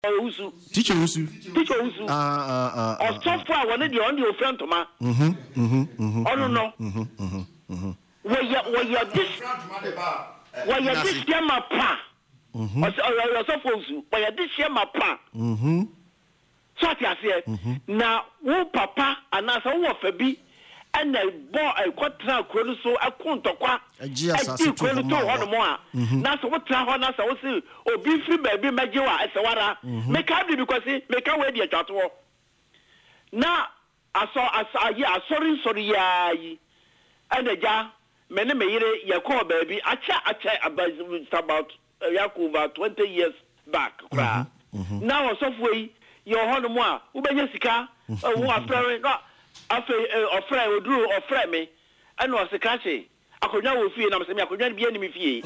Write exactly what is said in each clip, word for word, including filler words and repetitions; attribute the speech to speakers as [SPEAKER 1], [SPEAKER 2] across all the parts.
[SPEAKER 1] Usu.
[SPEAKER 2] Teacher Usu.
[SPEAKER 1] Teacher Usu.
[SPEAKER 2] Ah, ah, ah.
[SPEAKER 1] Or software, one of the only friend to ma.
[SPEAKER 2] Mhm, mhm, mhm.
[SPEAKER 1] Oh, no, no.
[SPEAKER 2] Mhm, mhm, mhm.
[SPEAKER 1] Where you, where you this, where you this year, my pa.
[SPEAKER 2] Mhm.
[SPEAKER 1] Or software, where you this year, my pa.
[SPEAKER 2] Mhm.
[SPEAKER 1] So I say, now, who papa, and as a wolf a bee, and a boy, a quatra, so a quantaqua, a dear to one more. Now, so what Trahonas I will say, or be free baby, Majua, as a water, make up because he make a way, dear Chateau. Now, I saw, I saw, yeah, sorry, sorry, yeah, and a jar, many may ya call baby, I chat, I chat about Yakuba twenty years back. Now, software. Your honor, who be Jessica, who are friend, not after a friend who drew or friend me, and was a catchy. I could now feel, and I'm saying I could not be enemy fee.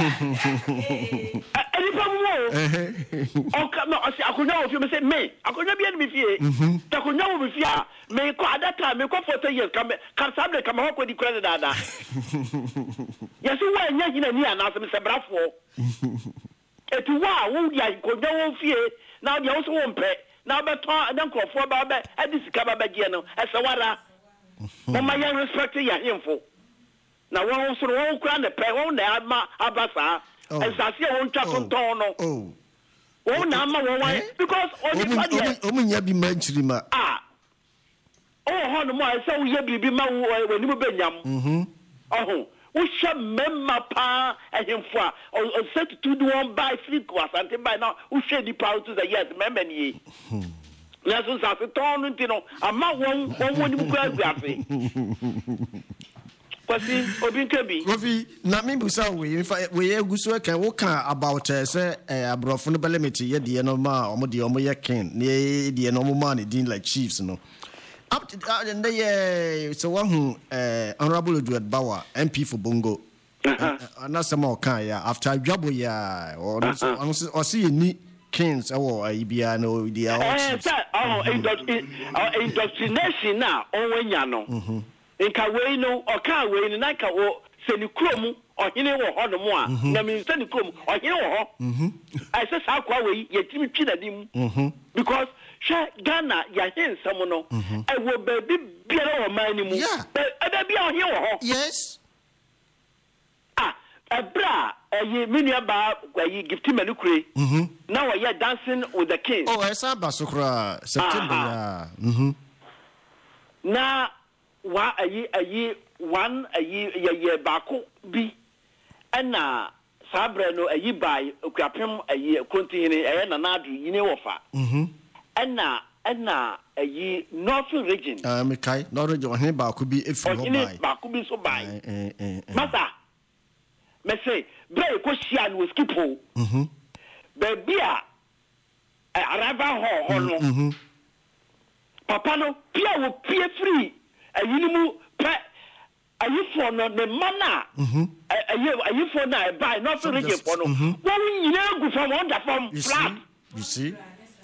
[SPEAKER 1] Any problem more? Oh, come on, I could now, if you say me, I could not be enemy fee. I could now be fear. May at that time, may go for ten years, come, come, somebody come up with the credit. Yes, you were not in a near now, Mister Brafo. It's wow, who ya could now fear. Now you also won't pay. Now, but I don't call for Baba at this Cababagino as a water. Mama, young respect your info. Now, one also won't crown the pay on the Abba Abasa, and Sasia won't chat on Tono. Oh, oh, Nama, because only
[SPEAKER 2] Yabi mentioned him.
[SPEAKER 1] Ah, oh, how the more so Yabi be my when you be young. Oh. We shall remember pa and him for or set to do one by three was until by now we shall the power to the yes, remember ye. Lessons as a torn into no, I'm not one one when you go graphic. Kwasi Obi Nkebi.
[SPEAKER 2] Kofi na me busa we we eguso kan wo kan about say abrofo no belemeti ye de no ma omo de omo ye ken ne de no mo man din like chiefs no. Up to uh, and they so one uh Honorable Edward Bauer M P for Bongo. Uh-huh. Uh, and that's some more kind yeah after Jabo ya or or see ni kings or Ibia no the
[SPEAKER 1] eh oh indoctrination now on ya no. Mhm. Nka we no o ka we na ka wo se ni krom o hene wo ho no mo a na me se ni krom o hene wo ho. Mhm. I say sa kwa we ye timi twi na dim. Mhm. Because Ghana ya hin samono e wo baby biara o man ni mu e da bia o hin wo ho.
[SPEAKER 2] Yes.
[SPEAKER 1] Ah, ebra e menu ba gwayi gift manukure. Mhm. Now we are dancing with the king.
[SPEAKER 2] Oh, esa basukra September ya. Mhm.
[SPEAKER 1] Na wa ayi ayi one ayi ye bako bi na sabre no ayi bai okuapem ayi kontihini e na na adu yine wofa. Mhm. Enna enna ayi north region
[SPEAKER 2] ah me kai north region he ba ku bi efi ho bai
[SPEAKER 1] ba ku bi so bai eh eh masa me say bre ko sia no skipo mhm be bia araba ho ho no mhm papa no pia wo pia free ayi ni mu pe ayi fo no ne mana mhm ayi ayi fo na bai north region fo no wo nyina gu fam on da fam flat
[SPEAKER 2] you see.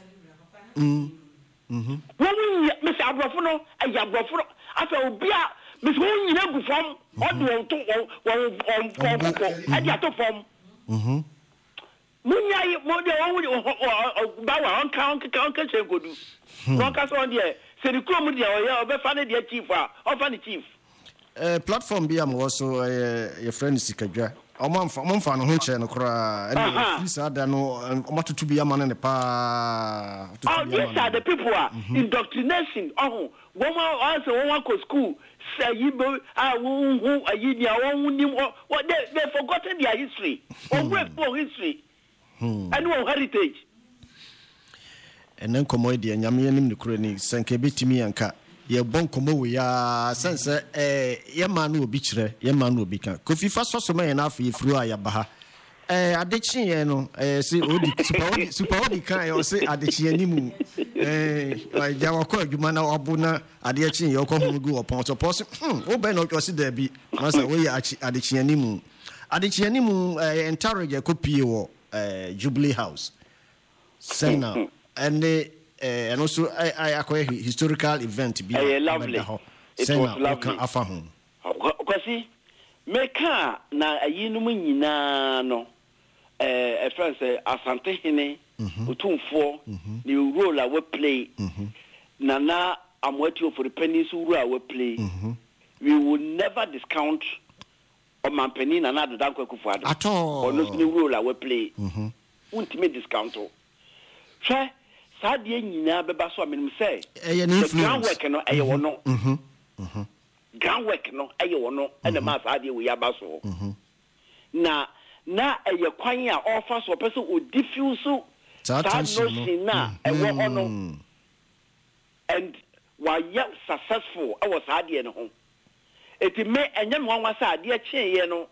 [SPEAKER 2] Mm. Mhm.
[SPEAKER 1] When Miss Abrofono, a Yabrofono, after Obia, Miss Won Yagu from what do to one at the form. Mhm. Munya, Modia, Bawa, on count, count, can say good. One cast on the say the Cromudia, or Befana, dear chief, or funny chief.
[SPEAKER 2] Uh, platform be am also your friend Sikajwa. Omam fa omam fa no ho che no kra and this other no omatutu bi amana ne pa
[SPEAKER 1] oh these are the people are indoctrination oh one also one go school say you ah who ayi dia won nim what they they forgotten their history or break for history and no heritage
[SPEAKER 2] and then komo dia nyame nim ne kra ni sanke betimi anka ye bon komo we ya sense eh ye ma no obi kire ye ma no obi kan Kofi fa so so ma ye na afa ye furu aya ba ha eh adechi ye no eh se odi super odi super odi kan ye o se adechi ye nimu eh wa ja wa ko adwuma na obo na adechi ye ko hu gu opon so pos hm o be no o se da bi na say we ya adechi ye nimu adechi ye nimu eh encourage ko pie wo eh Jubilee House say now and the Uh, and also I I acquire historical event be
[SPEAKER 1] uh, lovely. It was lovely.
[SPEAKER 2] Afa ho.
[SPEAKER 1] Kwasi meka na ayinu mu nyina no eh e friend say Asante Hene otumfo ni role a we play Nana Amwetio for the peninsula we play we will never discount or Mampeni Nana the Danko Kufado
[SPEAKER 2] at all
[SPEAKER 1] or no role we play ultimate discount try Sadia Nina Bebaso mean say the groundwork no aye wono groundwork no aye wono and the mass idea we abaso na na aye kwan a offer so person o diffuse so that notion na e wo ono and why successful I was idea no ho it me enyam wan wasa idea chen ye no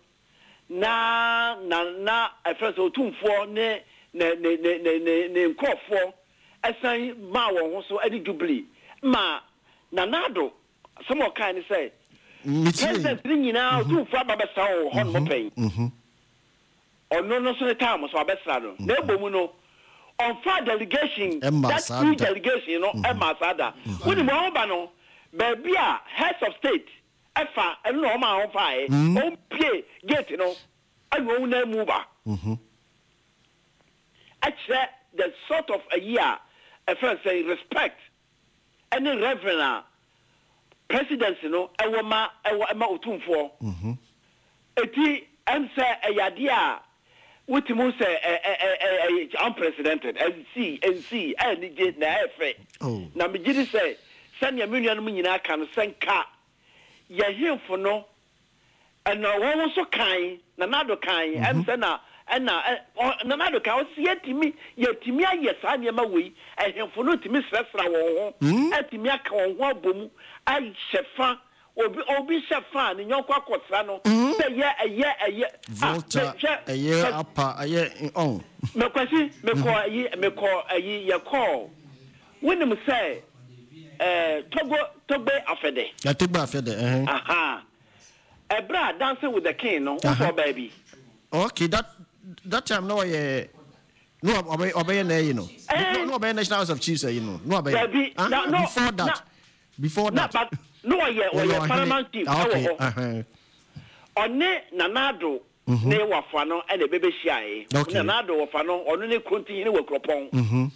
[SPEAKER 1] na na na e first o tumfo ne ne ne ne ne ne nkofo asan ma won ho so adi dubli ma nanado some of kind say president nyina tumfo ababesa wo hon mo pen mhm ono no so time so abesra no na ebomu no on far delegation that free delegation no ambassador when mo ho ba no baby a heads of state efa eno no ma ho fa e o pie gate no ayo na mu ba mhm actually the sort of a year a first say respect any reverend presidency no e wo ma e wo ma otumfo mhm eti am say e yade a wutimu say eh eh eh unprecedented and see and see and get na efe na me gidi say sanya menuanu mu nyina aka no senka ye hemfo no and no won so kan na nado kan am say na na na nado kan o sie timi ye timi aye sa ne ma wei ehemfo no timi sresra won ho atimi aka won ho abomu ai shefa obi obi shefa ni nyonko akosra no say ye eye eye
[SPEAKER 2] volta eye apa eye on
[SPEAKER 1] me kwasi me ko ayi me ko ayi ye call when them say eh togo togo afede
[SPEAKER 2] ya togo afede eh
[SPEAKER 1] aha ebra dancing with the king no for baby
[SPEAKER 2] okay that that time no ye no obey obey na you know no obey National House of Chiefs you know no obey before that before that
[SPEAKER 1] no ye or your paramount chief
[SPEAKER 2] okay uh-huh
[SPEAKER 1] one nanado ne wafa no e na bebe hia e nanado wafa no ono ne kontin ne wakropon mhm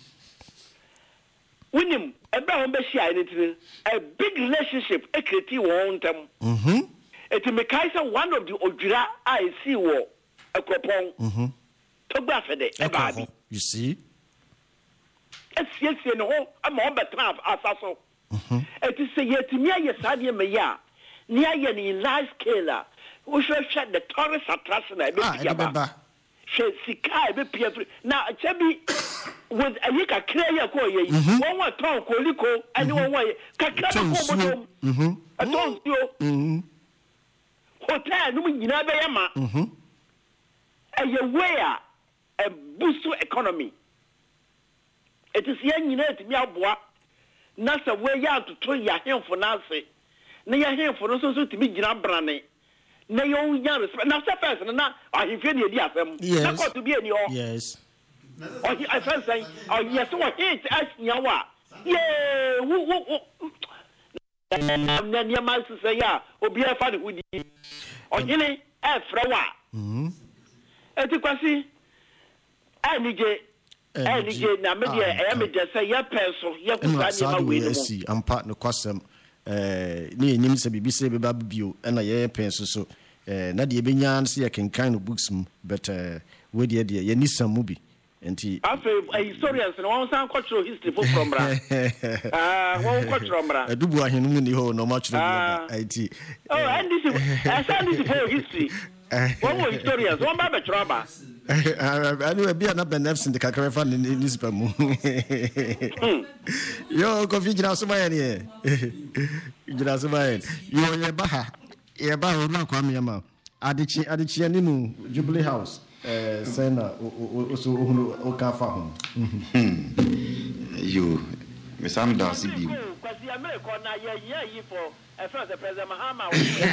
[SPEAKER 1] winim ebe ho be hia ne tin a big relationship e create won tam mhm it me kaisa one of the odwira I see wo akropon mhm to gba fede e ba bi
[SPEAKER 2] you see
[SPEAKER 1] esiesie no ho ama on betra asaso mhm it is say yetimi aye sade me ya ni aye ni large scale we should shut the tourist attraction e be
[SPEAKER 2] baba
[SPEAKER 1] she sika be pia na chebi with ayika clear ko ye won wa ton koliko ani won wa kakra ko bodom mhm aton tio mhm hotel no nyina be yama mhm aye where a boost to economy it is yan nyina etimi aboa na sa we ya to ya hemfo na ase na ya hemfo no so so timi gina brane na yo nya respect na se person na ahimfe ne di asem na ko to bi ani o
[SPEAKER 2] yes
[SPEAKER 1] o I first say oh yes what it as nyawa yeah wo wo na nya ma se ya obi e fa ne hudi o gine e fra wa mhm eti kwasi anije anije na me de e me de say ya peso ya kusa ni ma we no
[SPEAKER 2] si ampa ne kwasem eh ni enyim se bibi se beba bio e na ye peso so eh na de e benya se ye kenkan no books mu but eh we de de ye nisam mu bi enti
[SPEAKER 1] afa historians no won san cultural history for from bra ah won cultural bra
[SPEAKER 2] adubu ahenu mu ni ho no ma churo bi enti
[SPEAKER 1] oh and this I said this for history won won historians won ba be churo ba
[SPEAKER 2] anyway be na benefits in the kakrefa ni newspaper mu yo ko fi jira so ma ye ni jira so ma ye yo ye ba ha ye ba ho na kwa me ma adichi adichi ani mu Jubilee House eh sena o so o o ka fa ho
[SPEAKER 3] yo me sam da si bi
[SPEAKER 1] kwasi america na ye ye yi for e friend the president Mahama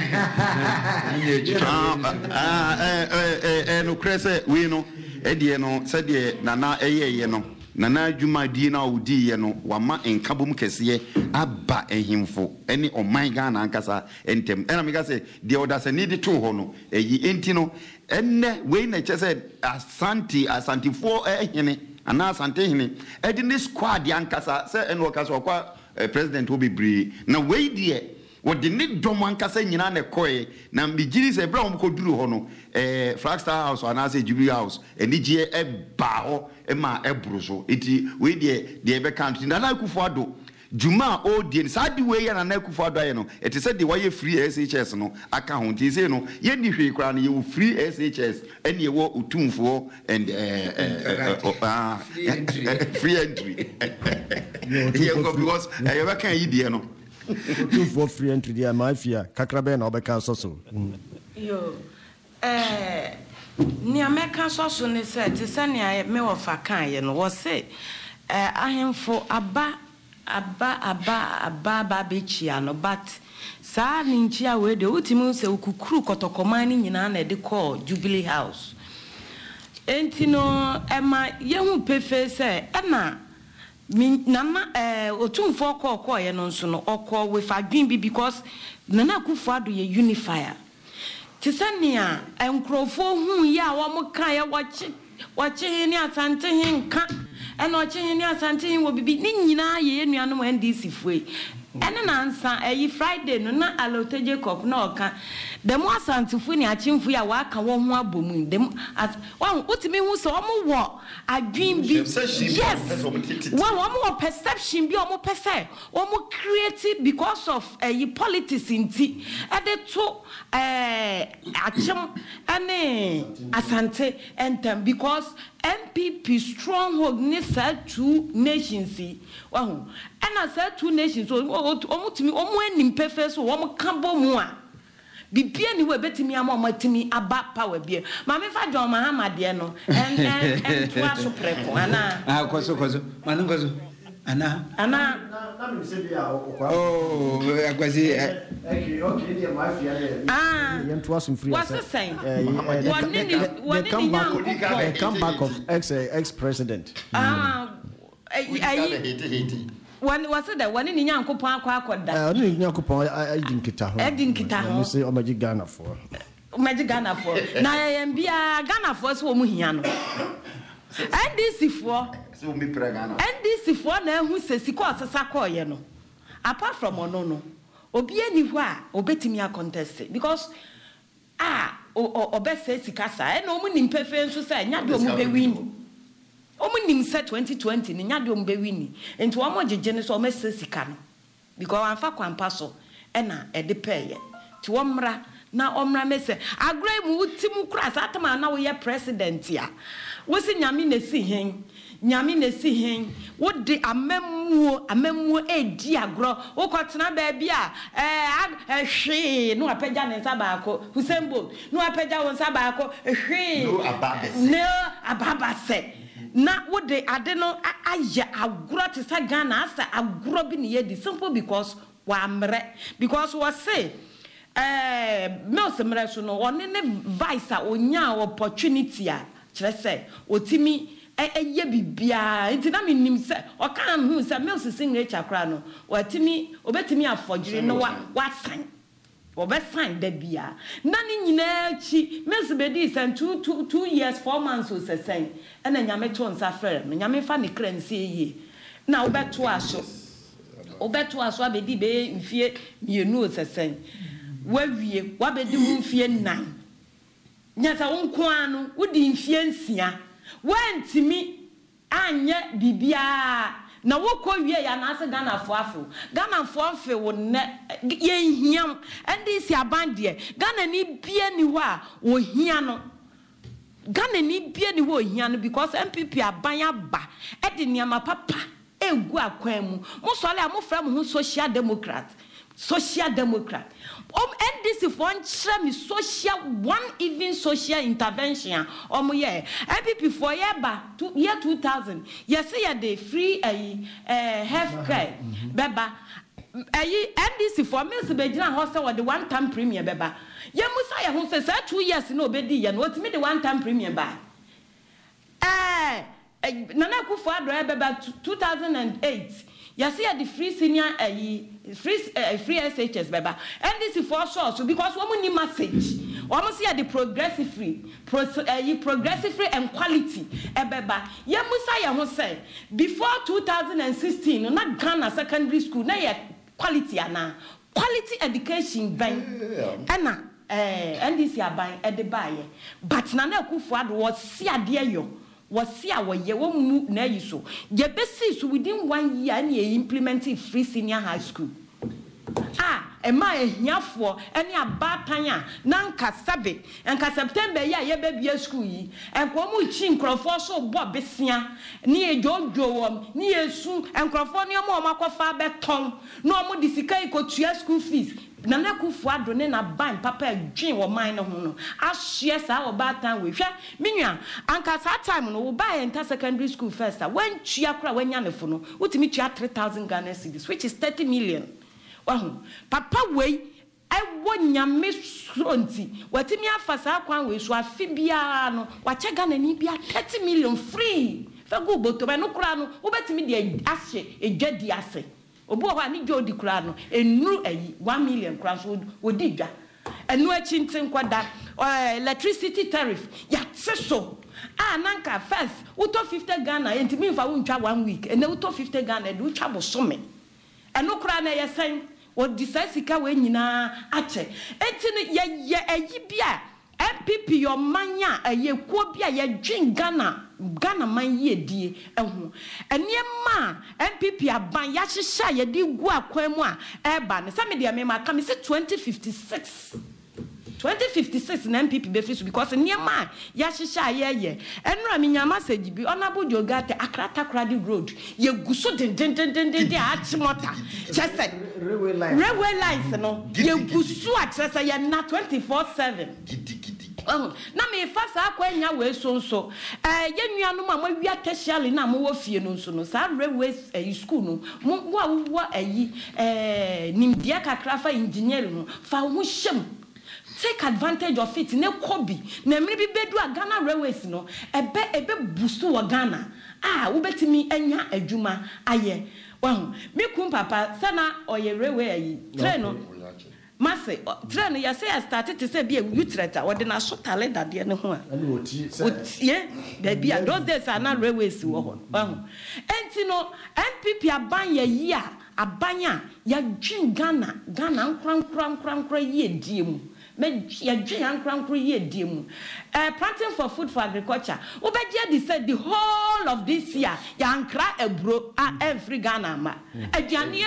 [SPEAKER 3] ah eh eh eh no krese we no e de no se de nana eye ye no nana adwuma di na odi ye no wama enkabom kese aba ehimfo ene oman Ghana ankasa entem ena me ka se de oda se need to ho no eyi enti no enne we na che se asanti asantifo ehene ana asante hene edi ne squad yankasa se eno kasa okwa president will be bree na we die what the need dom ankasa nyina na koe na mbigiri se bra omko duru ho no eh Flagstaff House ana se Jubilee House eni gie e ba ho e ma e buru so eti we die die be count na na Akufo-Addo Juma o die sadi we ya na na Akufo-Addo aye no eti se de why free S H S no aka ho nti se no ye ni hwe kra no ye free S H S eni ye wo utumfo and eh eh free entry ye go because ye be kan yi die no
[SPEAKER 2] two for free entry there my fear kakrabe na obeka so so
[SPEAKER 4] yo eh ni ameka so so ne say te say ne me wo fa kan ye no wo say eh ahemfo aba aba aba aba ba be chia no but sa ni nchia we de utimi se ukukuru kotokoma ni nyina na de call Jubilee House entino ema ye hu pefe say na nana eh otumfo call call ye no nso no okọ with adwin bi because Nana Akufo-Addo ye unifier tisania enkrofo hu ya wo mo kan ye wache wache ni asante hin ka ena wache ni asante hin wo bibi ni nyina ye enuanom N D C fue ene na nsa eyi Friday no na Alote Jacob na oka dem asante fu ni achimfu ya wa ka wo ho abomu dem wan utimi hu so omo wo adwin bi yes wan omo perception bi omo pese omo create because of eyi politics inti ade to eh achem ane asante entem because M P P stronghold ni said two nations wan ena said two nations omo timi omo enim pefe so omo kan bo mu a bibia ni we betimi ama matimi aba power bia ma me fa John Mahama de no en en en to aso preko ana
[SPEAKER 5] ah koso koso manu koso ana
[SPEAKER 4] ana
[SPEAKER 2] na me se bia okwa
[SPEAKER 5] oh agwazi
[SPEAKER 2] okay okay dia ma fia there
[SPEAKER 4] ah
[SPEAKER 2] yen to aso free
[SPEAKER 4] what's the saying
[SPEAKER 2] one
[SPEAKER 4] ni one ni
[SPEAKER 2] the comeback of ex ex president
[SPEAKER 4] ah ai One was it that one in Yankopon Quacoda?
[SPEAKER 2] I only Yankopon, I didn't get a
[SPEAKER 4] I didn't get a
[SPEAKER 2] say, oh, Magic Ghana for
[SPEAKER 4] Magic Ghana for. Now I am be a Ghana for Swomuhiano. And this is for
[SPEAKER 3] so me pregana.
[SPEAKER 4] And this is for now who says he calls a sacoyano. Apart from Onono, Obiani wa, Obetimia contested because ah, or best says Sicasa, and no one in preference to say, Yadu win. Omunim say twenty twenty ni nyade ombe wini enti wo mo gegene so o mese sika no because anfa kwampa so e na e de peye ti wo mra na omra mese agrai mu utimu kura sa atama na wo ye president ya wo si nyame na si hen nyame na si hen wo de amemmuo amemmuo e di agro wo kotena ba bia eh hwe no apagya ne nsa ba ko Husembo no apagya won nsa ba ko hwe
[SPEAKER 3] no ababase
[SPEAKER 4] no ababase na what they ade no aya agro to say Ghana asa agro bi ne yedi simple because wa mre because we say eh Mills mre so no one ne vice a onya opportunity a kire say otimi eye bibia nti na menim say o kan hu say Mills signature kra no watimi obetimi afogire no wa wasan obe sign da bia na ni nyina chi Mills bedi san two two two years four months o sesen ena nyame to nsa frere no nyame fa ne kranse yie na obeto aso obeto aso abedi be mfie mienu o sesen wawie wabedi hu mfie nine nyasa wonko anu wodi mfie nsia wantimi anye bibia na woko wie ya na ase Ghana fo afo Ghana fo afi wo ne ye hiam ende si abande Ghana ni bia ni ho a wo hia no Ghana ni bia ni wo hia no because M P P abanya ba e de niama papa egu akwan mu mo sole a mo fra mo social democrat social democrat um N D C for nchre social one even social intervention um yeah M P P for year ba year two thousand yes year the free eh health care beba eh N D C for Mills be gina ho say the one time premium beba ye musa ye ho say two years no obedi ye no otimi the one time premium ba eh Nana Akufo-Addo beba two thousand eight yes year the free senior eh free uh, free S H S beba and this is for sure so because woman ni message almost here the progressive free pro, uh, progressive free and quality ebeba ye musa ye ho say before two thousand sixteen no na Ghana secondary school na ye quality ana quality education ban ana eh N D C aban e de baye but Nana Akufo-Addo was see ade yo was see our ye wo mu na yi so ye be see so within one year na ye implementing free senior high school. Ah, e ma ehiafo ene abatan a na nka sabe nka September ya ye baby school yi enko mu chi nkrofo so bo besia ne ejojo wom ne yesu nkrofo ne mo makofa beton no mo disika ikotua school fees Nana Akufo-Addo ne na ban papa adwen wo man ne ho no ahye sa wo batan we hwe menua anka sa time no wo ba enter secondary school first when tua kra wanya ne fo no utimi tua three thousand Ghana cedis which is thirty million. Papa way I won nyame fronti watimi afasa kwan we so afibia no wache Ghana ni bia thirty million free fa go boto be no kura no obetimi de ahye edwadi ase obo ho ani jodi kura no enuru ayi one million kura so wodi dwa enu achi ntin kwada electricity tariff ya tseso ah nanka first uto fifty Ghana entimi fa wuntwa one week ene uto fifty Ghana de utwa bosome enu kura na yesen o disasika we nyina ache enti ye ye ayi bia M P P yo manya ayekuo bia ye dwen Ghana Ghana man ye die ehu eniema M P P aban ya hyehya ye di gu akwan mu a eba ne same dia me maka me se twenty fifty-six twenty fifty-six na M P P be free because eniema ya hyehya ye ye enura me nyama sagibi onabo jogate akrata kradi road ye guso den den den den den achimota chese
[SPEAKER 2] railway line
[SPEAKER 4] railway lines no ye guso a chese ye na twenty-four seven oh na me fasa akwanya we so so eh ye nuanom a mawia tertiary na mo wo fie no so no sa railway eh, school no mo wo wo ayi eh nimdia kakra fa engineering no fa ho hyem take advantage of it ne kobi na mmiri bi bedu a Ghana railways no ebe ebe busu wa Ghana ah wo betimi anya adwuma aye wahu me kum papa sana oye railway ayi train no Mase, train ya say I started to say be a utreta or den aso talent that de ne ho a. Yeah, baby, those days are not railways wo ho. Enti no M P P aban ya yi a abanya ya dwen Ghana, Ghana nkran nkran nkran nkran yi edie mu. Me ya dwen nkran nkran yi edie mu. Eh planting for food for agriculture. Obeje dey say the whole of this year ya nkra ebro a every Ghana ma. Aduane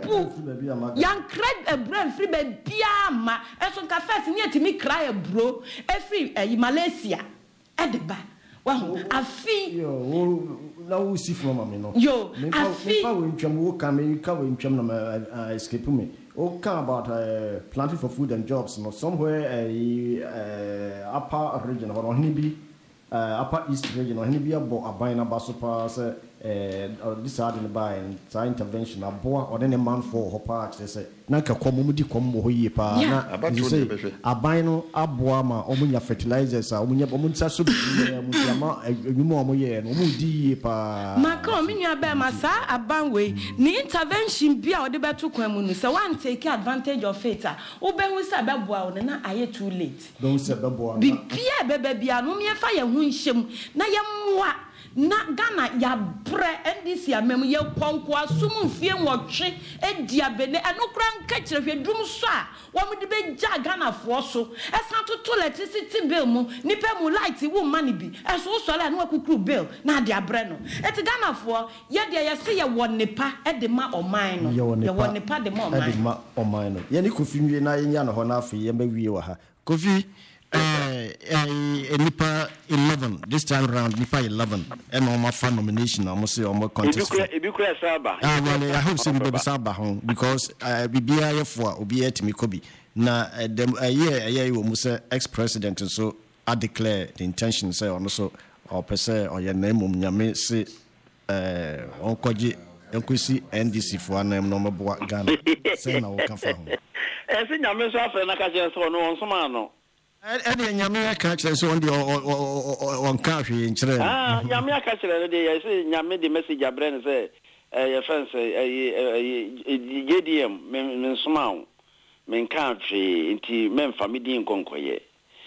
[SPEAKER 4] ebu. Ya nkra ebro free be bia ma. Enso nka first ni etimi kra ebro every uh, Malaysia. Edeba. Wow, afi
[SPEAKER 2] yo na wo si from am no.
[SPEAKER 4] Yo, afi
[SPEAKER 2] me fa we ntwam wo ka me ka we ntwam na escape me. O ka about uh, planting for food and jobs no somewhere uh, uh, upper region or Hinibi uh, upper east region or Hinibi abo aban na baso pa say uh, this hard in buy and intervention abo or then a man for ho pa say na ka kom mu di kom mo hoye pa na aban no abo ma omunya fertilizers a omunya omunsa so bi mu ma enwumo omoye no mu di pa
[SPEAKER 4] maka omunya ba ma sa aban we ni intervention bia o de beto kwan mu no say one take advantage of it a wo be hu say be boa o na aye too late
[SPEAKER 2] don say be boa
[SPEAKER 4] bi bia be be bia no me fa ye hu nhyem na ye moa na Ghana ya bre N D C amem ye konko asum mfie nwotwe edia bene enokra nka kirehwe dum so a wo mu de be ja Ghana fo so esan to electricity bill mu nipa mu light wo mani bi eso so la na akukuru bill na de abre no eti Ghana fo ye de ye se ye wonepa e de ma oman no ye wonepa de ma oman
[SPEAKER 2] e de ma oman no ye ni Kofi nwie na ye nya no ho na afi ye ba wie wa ha Kofi Uh, uh, Nipa eleven this time around Nipa eleven and on my fan nomination almost say on my contest ah well I hope so be saba hon because uh, bibia for obi etimi kobi na dem a year a year we say ex president so I declare the intention say on so or per se or your name nyame say eh onkoje enkosi N D C for name no mabo Ghana say na wo kan fa ho
[SPEAKER 1] eh say nyame so afa na ka je so no on so ma no
[SPEAKER 2] Any nyame aka kire so on the on ka hwe nkire
[SPEAKER 1] ah nyame aka kire de ye say nyame the message abrane say eh your friends eh J D M men soma men ka hwe nti men family nkonkoye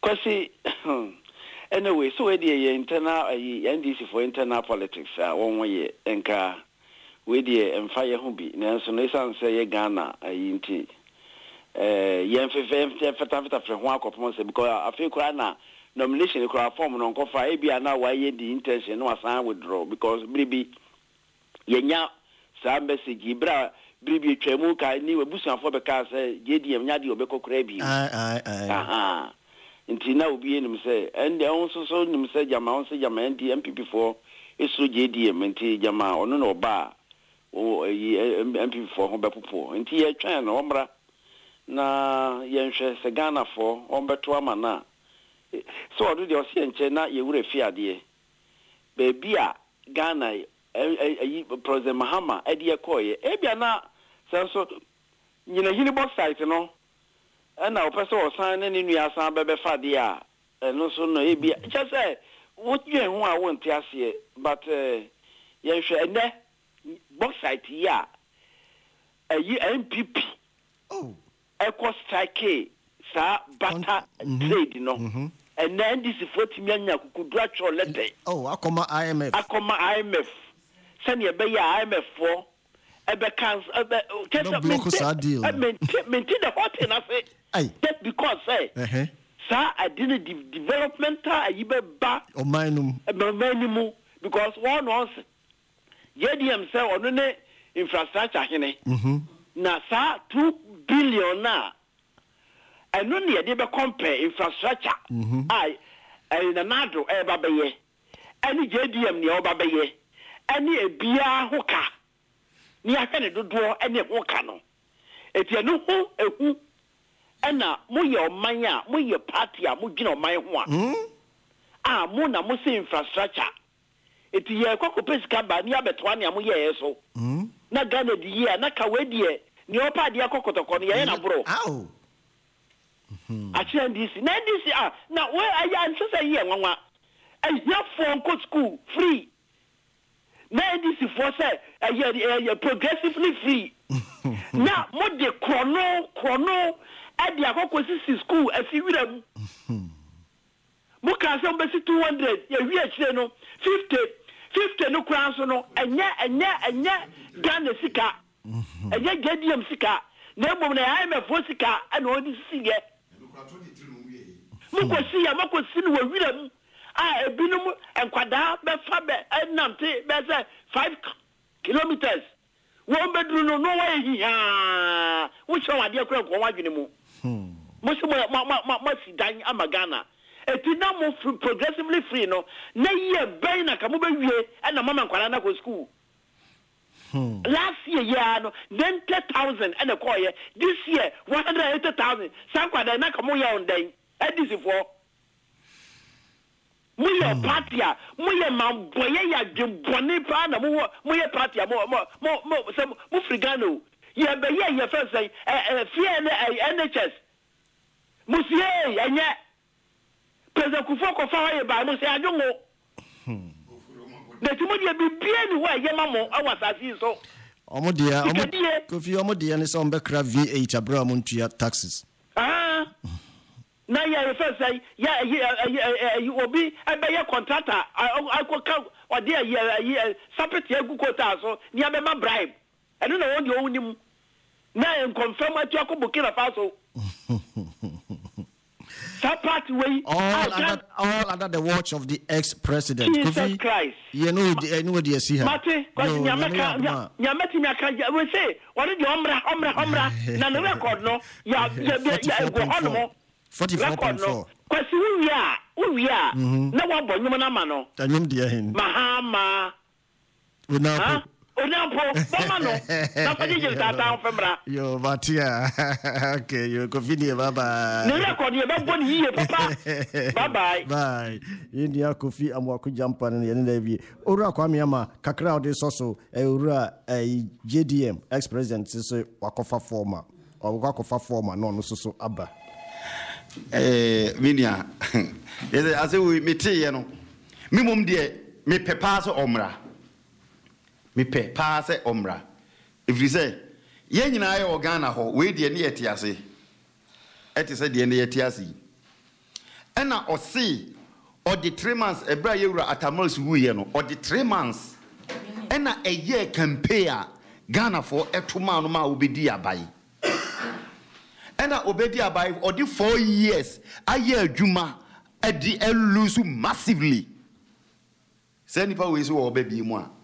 [SPEAKER 1] Kwasi anyway, so we the internal N D C for internal politics uh one way enka we the emfire ho bi na so no san say Ghana ayinti eh yen fefe feta feta fre ho akopon say because afi kura na nomination kura form no nkofa e bia na wa ye the intention no asan withdraw because bribi yenya sa message bra bribi twemu ka ni webusuafo be ka say J D M nya de obekokura bi
[SPEAKER 2] ai ai ai
[SPEAKER 1] aha nti na obi enim say and the on so so nim say jama on say jama N D M P P for isu J D M nti jama ono no ba o M P P for ho bepopo nti ye twan no omra na ye nhwe se Ghana for on beto amana so odo de o se nche na ye wure fi ade be bia Ghana ayi President Mahama ade ye koye e bia na so nyina hini box site no and our person was signing in your son, baby Fadia, and also no, it be just say, what you and who I want to ask you, but uh, yes, and that box site, yeah, a year M P P,
[SPEAKER 2] oh,
[SPEAKER 1] Eco Strike, sir, butter trade, you know, and then this is forty million could draft your letter.
[SPEAKER 2] Oh, I come I M F,
[SPEAKER 1] I come I M F, send your bay I M F for. Ebe cans ebe
[SPEAKER 2] no block us deal.
[SPEAKER 1] I maintain maintain the hot and I say just because say
[SPEAKER 2] uh-huh.
[SPEAKER 1] Sir I didn't de- developmental ayibe ba
[SPEAKER 2] o manum
[SPEAKER 1] e manimu because one once J D M say ono ne infrastructure hene
[SPEAKER 2] mhm
[SPEAKER 1] na sa two billion na eno ne de be compare infrastructure ai e na nado e ba beye ani J D M ne o ba beye ani e bia hoka ni akane dodo ene ho ka no etia no ho ehu ena mo ye oman a mo ye party a mo gina oman ho a ah mo na mo se infrastructure eti ye kwako pesika ba ni abeto ani mo ye yeso na Ghana di ye na ka we die ni opa de akokotoko no ye na bro
[SPEAKER 2] aw
[SPEAKER 1] achi N D C na N D C ah na we aya nse se ye nwanwa ehia fo nko school free na N D C for say uh, progressively free. Now, more the chrono, chrono, at the Akoko school, as you will. Muka some two hundred, yeah, we are no fifty, fifty no crowns no, and yeah, and yeah, and yeah, Ghana Sika, and yeah, J D M Sika, never I am a Fosika, and all this singer. Muka see, a Mako sin will read them. Ah, a binum and quada, but fabe, and nante, better five kilometers. One bedroom, no way here. Which one, dear Crank, or what you know? Most of my mercy dying Amagana. A tinamo progressively free, no. Nay, year, Bain, a Kamuba, and a Mamma Qualana go school. Last year, yeah, no, then ten thousand and a choir. This year, one hundred eighty thousand. Some quada, Nakamoya on day. And this is for. Muye party a muye mamboye ya debone pa na mo muye party mo mo mo mo mo frigano ye be ye ye first say eh fear N H S musie anye president Kufuor ko fa ye ba mo say adwongo de ti mo de bibie ni ho ye mamo awasasi so
[SPEAKER 2] omo de omo Kofi omo de ne so mbekra V eight abra mo ntua taxes
[SPEAKER 1] ah na ya first say ya you obi abeye contractor akoka ode ya sapeti agukota so ni abema bribe eno na won de onim na en confirm atu akobukira faso Sapati way
[SPEAKER 2] all under all under the watch of the ex-president
[SPEAKER 1] Jesus Christ
[SPEAKER 2] you know you know the see her
[SPEAKER 1] Mate cause nyameka nyameti nyaka we say what the omra omra omra na no record no ya ya go hono
[SPEAKER 2] forty-four point four
[SPEAKER 1] kwasi wuwi a wuwi a na wabɔ nyom na ma no
[SPEAKER 2] tanyom de hin
[SPEAKER 1] mahama
[SPEAKER 2] unapo
[SPEAKER 1] unapo bama no na fadi je tata ofemra
[SPEAKER 2] yo batia okay yo Kofi baba
[SPEAKER 1] ne record ye be bɔ ni yiye papa bye bye
[SPEAKER 2] bye India Kofi Amwaku jampa ne ne na bi owura Kwame Ama kakra ode soso e owura J D M ex president so wakofa former or wakofa former no no so aba
[SPEAKER 3] eh minia ese ase we meteye no mimum de me pepa so omra me pepa se omra if you say ye nyina ye organa ho we de ne yeti ase eti se de ne yeti ase ena osi or the three months ebra yewura atamos wuye no or the three months ena a year campaign Ghana for etuma no ma obedi abai ena obedi abai or the four years a year adwuma edi lose massively say nipa we so obebi mu a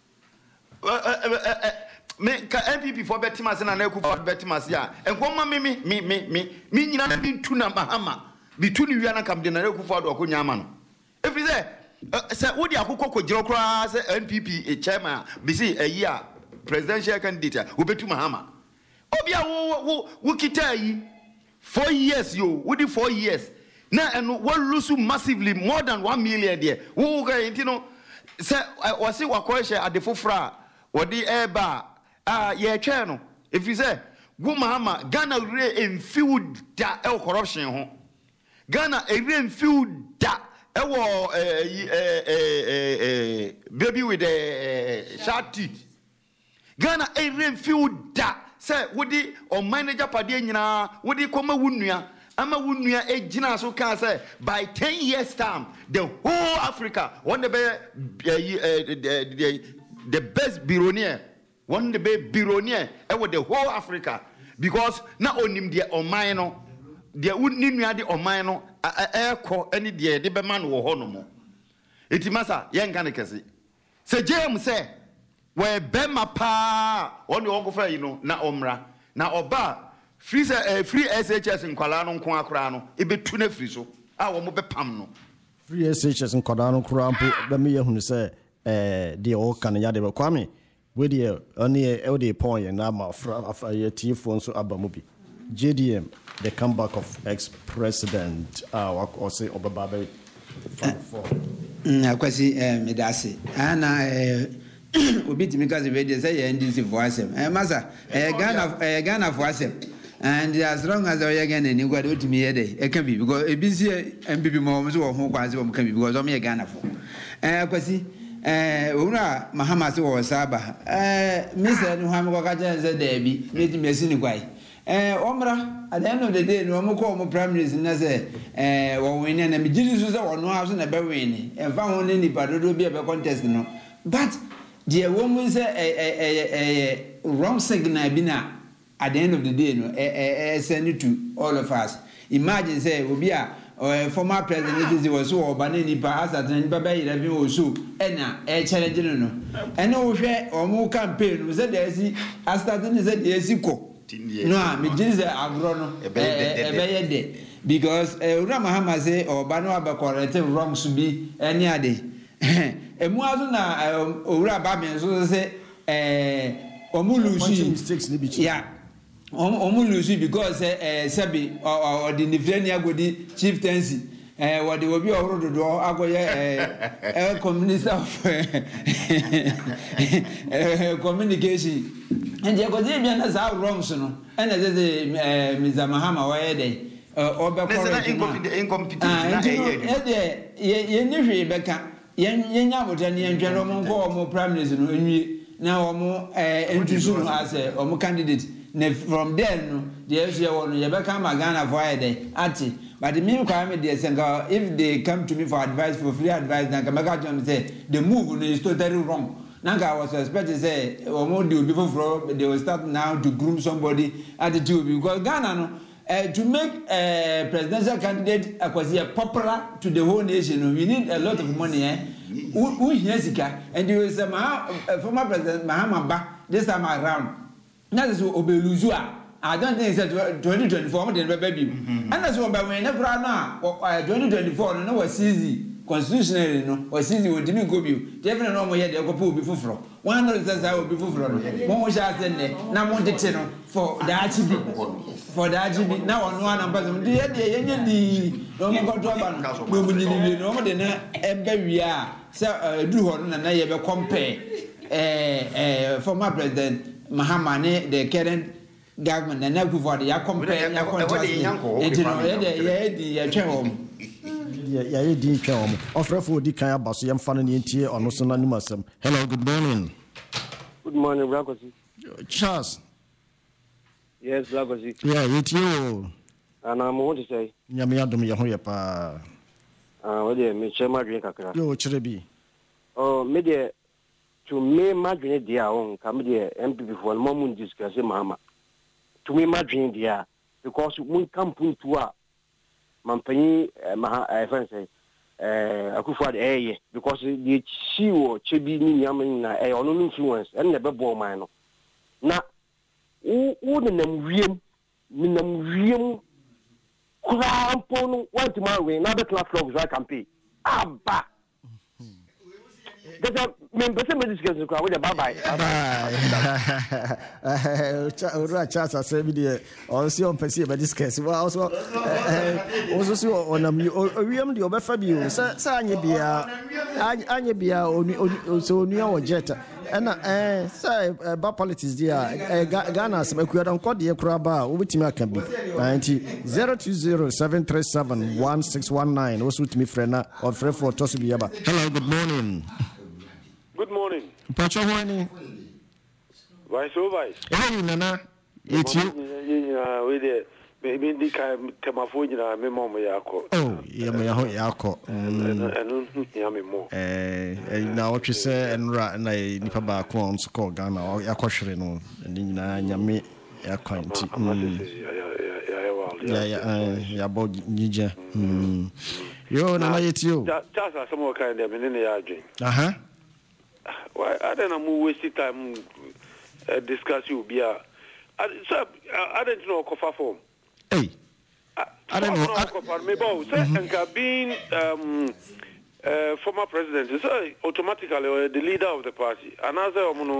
[SPEAKER 3] me ka M P P for betimase na na ekufa betimase a enkwoma me me me me me nyina na bintu na mahama bitu ni wiana kam de na ekufa do okonya ama no if you say say wo di akokko kogiro kra say N P P chairman be say a year presidential candidate wo betu mahama obia wo wo wo kita yi four years yo wo di four years na eno wo lose massively more than one million there wo ga intino say wasi wakohye adefofra wodi eba ah ye twa no if you say go mahama Ghana re enfield da e corruption ho Ghana e re enfield da e wo eh eh eh baby with the sharp teeth Ghana e re enfield da say wodi o manager pade nyina wodi koma wunua ama wunua e gina so kan say by ten years time the whole Africa one the the best billionaire one the be billionaire e with the whole Africa because na onim de oman no de wunni nua de oman no e ko ani de de be man wo ho no mo etimasa yen kan kese se James say we be ma pa on the onko fa yi no na omra na oba free uh, free S H S nkwala no nko akra no e betu na free so a wo mo be pam no
[SPEAKER 2] free S H S nkwala no kra mpo be me yehunu se eh de o kan ya de be kwame we de oni e de point na ma fra ye tifo nso abamu bi J D M the comeback of ex-president uh or say obaba be for
[SPEAKER 5] na kwasi eh medase ana eh obi timi ka se be de say N D C for asem eh masa eh Ghana eh Ghana for asem and as long as we again any go do timi here e can be because e bi see M P P mo so ho kwanse mo can be because o me Ghana for eh kwasi eh owura mahama se wo saba eh Mister no ha me ko ka je se da bi me timi esi ni kwai eh omra at the end of the day no mo ko mo prime minister na say eh wo win na me gidi so say wo no house na be win e fa ho ni nipa dodo bi e be contest no but the woman say eh eh eh wrong signal bi na at the end of the day no eh eh send it to all of us imagine say obi a former president is was so oba na nipa asat na nipa be yira bi o so e na e challenge no no e na wo hwe o mo campaign no say there si asat ni say there si ko no a me gin say agro no e be ye de because ura mahama say oba no aba correct wrong so bi any ade emu azu na owura ba me so say eh omulusi
[SPEAKER 2] mistakes ni bi
[SPEAKER 5] yeah omulusi because eh sabi or the nifreni agodi chieftaincy eh what the obi orododo agoye eh communist of communication and you go dey be na za wrong so no and say eh Mister Mahama wa dey obe correct
[SPEAKER 3] incompetent na eh
[SPEAKER 5] eh ye ni hwe beka yen nya abotani yen dwelo mo ko mo prime minister no enwie na omo eh introduce no as omo candidate na from there no the F C one you beka ma Ghana for there ati but the me kwa me dey say if they come to me for advice for free advice na kamaka to say the move no is totally wrong nanga I was expecting say omo dey before from they will start now to groom somebody attitude because Ghana no Uh, to make a presidential candidate uh, popular to the whole nation, we need a lot of money. Eh? Who hears it? And there is a uh, former president Mahama Ba this time around. That is Obeluzua. I don't think it's twenty twenty-four, baby. And that's what when never now twenty twenty-four, no was easy. Constitutionally, no, was easy with Jimmy Gobi. Definitely no more yet, they'll go before from. One of the I will be before. One was out there. Now, one the for the R G B. For the R G B. Now, on one number, the end, the no more to a no more than a baby. So, do one and I ever compare a former president Mahamane, the current government, and never for the compare your contract.
[SPEAKER 2] Yeah, yeah, you did come. Offer for the kind of boss, I'm funny here on also animasum. Hello, good morning.
[SPEAKER 6] Good morning, Blagosi.
[SPEAKER 2] Charles.
[SPEAKER 6] Yes, Blagosi.
[SPEAKER 2] Yeah, it's you.
[SPEAKER 6] And I'm going to say,
[SPEAKER 2] Yamiadum Yahoyapa.
[SPEAKER 6] Ah, what do you share my drink?
[SPEAKER 2] Yo, Cherebi.
[SPEAKER 6] Oh, media to me, my drink, dear own, come there, M P before moment discuss, Mamma. To me, my drink, dear, because we come to a Mampany, my friend say, I could find a because the she or Chibi Yaman, a on influence, and never bore mine. Now, who wouldn't them ream, minum ream. Kurampo one tomorrow another class flogs I can pay. Ah, bah. There's a member of discuss with a bye bye.
[SPEAKER 2] Bye. Chats are seven also on Percy by this case. Well, also, also on a William the Oberfabio, Sanya Bia, Anya Bia, so near or jet. And uh, say about politics, dear Ghana, some we don't call the Kraba, which me can be ninety zero two zero seven three seven one six one nine. Also to me, friend, or friend for Tosubiaba. Hello, good morning.
[SPEAKER 7] Good morning.
[SPEAKER 2] Pacho Wani.
[SPEAKER 7] Vice or vice?
[SPEAKER 2] Hey, Nana. It's you.
[SPEAKER 7] Yeah, with it. Maybe the kind of Temaphone, I mean, Mamma Yako.
[SPEAKER 2] Oh, Yamaho Yako.
[SPEAKER 7] And Yammy more.
[SPEAKER 2] Eh, now what you say, and rat and I nip about quons call Ghana or Yakoshino, and then Yami Yaquanti. Yeah, yeah, yeah, about Nija. Yo, Nana, it's you.
[SPEAKER 7] Just some more kind of in the yard.
[SPEAKER 2] Uh huh.
[SPEAKER 7] Why, I don't know, wasting time discuss you, Bia. So, I don't know, Kofa form.
[SPEAKER 2] Hey, I don't know.
[SPEAKER 7] And being um, uh, former president is uh, automatically uh, the leader of the party. Another,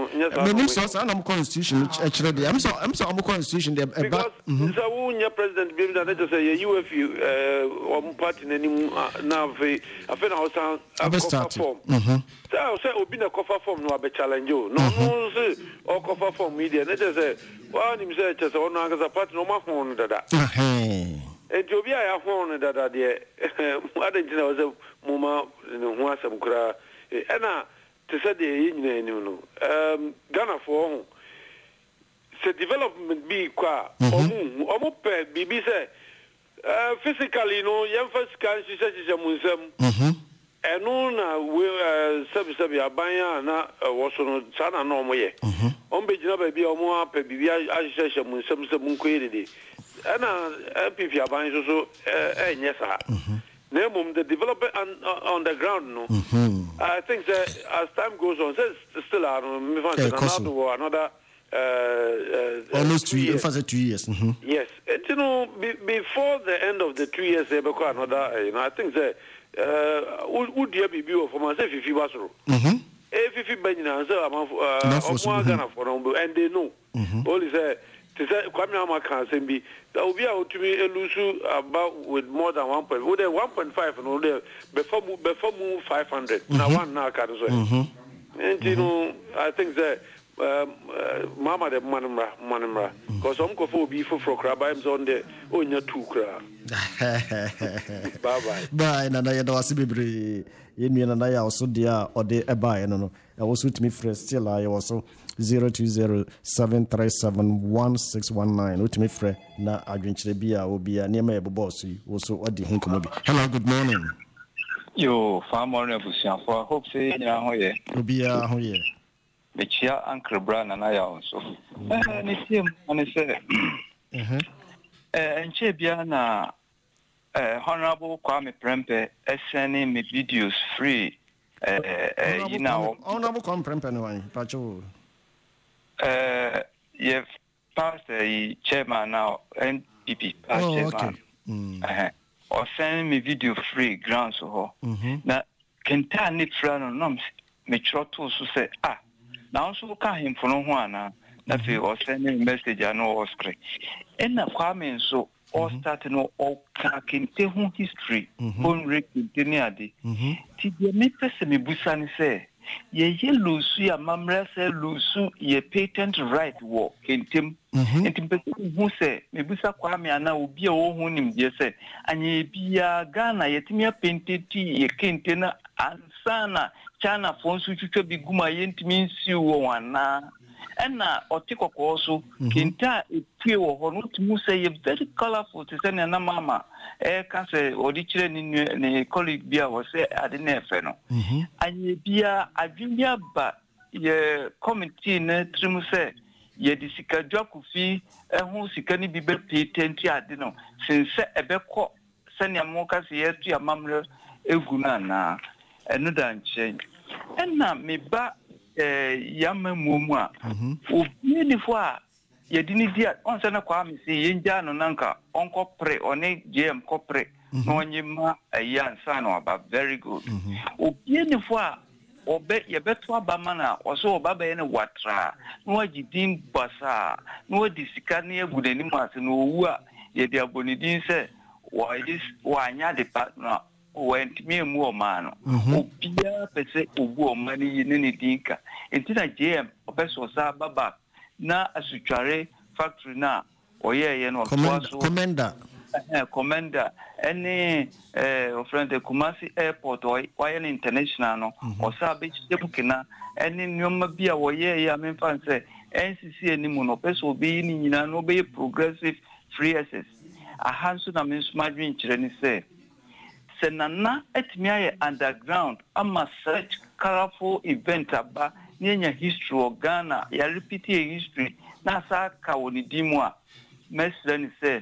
[SPEAKER 2] I'm constitution. Actually, I'm so I'm so I'm constitution.
[SPEAKER 7] Because the one president, being that they say U F U or party anymore now. I feel I was a Kofa form. So I say, "Obi na Kofa form no abe challenge you." No, no, say, "O Kofa form media." They just say, "Well, him say, just on against party no ma phone dada." And Obi I phone dada there. I don't know was a mama no who asem kura. And na to say the nyina ni no. Um, Ghana for se development be kwa. Omu omu pe bibi say, physically no, yam first can she say she munsem. And na we sabi sabi abanya na woso sana no moye on be jina ba bia omo apa bibia ahyehyɛ mu nsɛm sɛ mu nkoyɛ dede ɛna P P abanya so ɛnyɛ sa na mum the development on, on the ground no I think that as time goes on says still are me find another another uh, uh,
[SPEAKER 2] almost two years for two years mm-hmm.
[SPEAKER 7] Yes, and, you know be, before the end of the two years there be another uh, you know I think that uh would you be beautiful for myself if you was mhm if you been na say am uh Ghana for and they know only say to say kwame amaka say be that will be out to me elusu about with more than one point with one point five no there before before move five hundred now one now can say and you know I think that um uh, mama de manamra manamra because some go for be for crab I'm on the onya two crab. Bye bye.
[SPEAKER 2] Bye na na ya dawasi bebre yenu na na ya oso dia ode eba no no e wo so timi fresh still I also zero two zero seven three seven one six one nine utimi fresh na adwenkyere bia obi a niam e boss yi wo so odi hunkomo bi. Hello, good morning.
[SPEAKER 8] Yo, farm morning busianfo hope say nyina ho ye
[SPEAKER 2] obi a ho ye
[SPEAKER 8] Mechia Uncle Brown and I also. Eh, ni tim ani say. Mhm. Eh, enche bia na eh Honorable Kwame Prempeh sending me videos free. Eh eh you know.
[SPEAKER 2] Honorable Kwame Prempeh no one. Pacho.
[SPEAKER 8] Eh, ye pastor chairman now N P P pastor chairman.
[SPEAKER 2] Oh, okay. Mm.
[SPEAKER 8] Eh. Or sending me video free grounds so. Mhm. Na kenta ni frano no me choto so say ah now so can him for no one na fe or sending message I know was great and na Kwame so all start no all kente hu history on record ni ade ti de me pese me busa ni say ye ye lusu ya mamra say lusu ye patent right wo kentem enti pese hu say me busa Kwame ana obi a wo hu nim je say anya bia Ghana ye timia penteti ye kente na ansana China fonsu chucho biguma yentimi nsi wo wana ɛna ɔte also kenta epue wo ho no tumu say ye very colorful to say na mama e ka say odi kire ni ne colleague bia wo say ade na efe no anye bia adwembia ba ye committee na trim say ye di sika dwakofi ehun sika ni bi be tenti ade no since ebekọ sene mo ka say yetu amamre egu na na enu da nche enna me ba eh yama mumu a obi ni fo a ye di ni dia on se na kwa me se ye nja no nanka onko pre oni J M ko pre no nyima ayan sa no aba very good obi ni fo a obe ye beto abama na oso obaba ye ne watra no agidin basa no disika na egudani mu ase no owu a ye di abonidin se wa is wa nya de partner went me mu o man obia pese obu o man yi ne ne dinka entina J M opeso sa baba na asutware factory na oye ye no so
[SPEAKER 2] commander
[SPEAKER 8] eh commander any eh friend the Kumasi airport o why international no o sa be chepukina any nyoma bia oye ye amemfa say N C C enimu no peso obi ni nyina no be progressive free access a hanso na me smadwin kire ni say senana etimi aye underground ama such colorful event aba nyanya history of Ghana ya repeat history na sa ka woni dimu a mesre ni say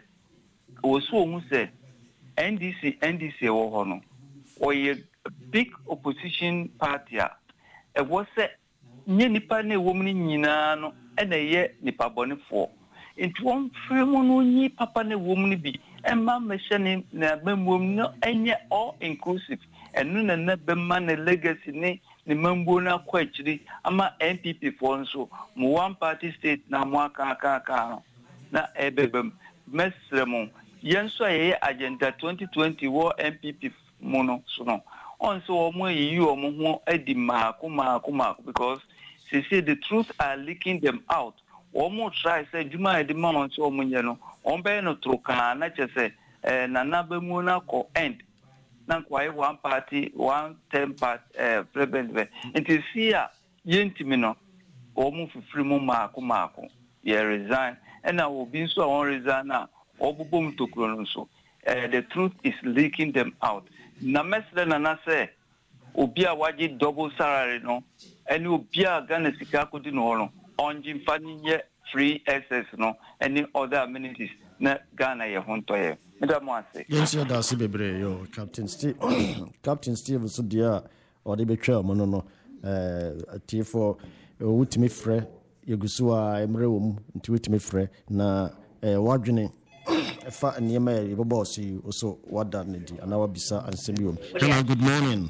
[SPEAKER 8] oso mu say N D C N D C wo ho no oye big opposition party a e wo say nye nipa na ewo mu nyina no e na ye nipa bonefo into one frame no nyi papa na ewo mu bi emma mechane na bemwom no enye all inclusive enu na na bemma na legacy ni ni mambo na kwachiri ama N P P for nso mu one party state na mu aka aka aka na ebebem mesremo yenso ye agenda twenty twenty wo N P P mu no so no onso omo yi omo ho adi maako maako maako because they say the truth are leaking them out omo try say juma edi ma onso omo nye no ombe no troka na chese eh na na bemu na ko end na kwai one party one term part eh president until see yentimi no omo fifiri mu maako maako ye resign and na obi nso won resign na obubom tokro no so eh the truth is leaking them out na mesle na na say obi a waji double salary no any obi a Ghana sika kodi no no onji mfani ye free access no any other amenities na Ghana ye honto ye madam ase
[SPEAKER 2] yes ya da se bebre yo Captain Steve Captain Steve so dia o de betwa mo no no eh tie for wutimi frɛ yegusu a emre wom nti wutimi frɛ na eh wadwene efa niema ye bobo si oso wada ne di ana wabisa ansemium. Hello, good morning.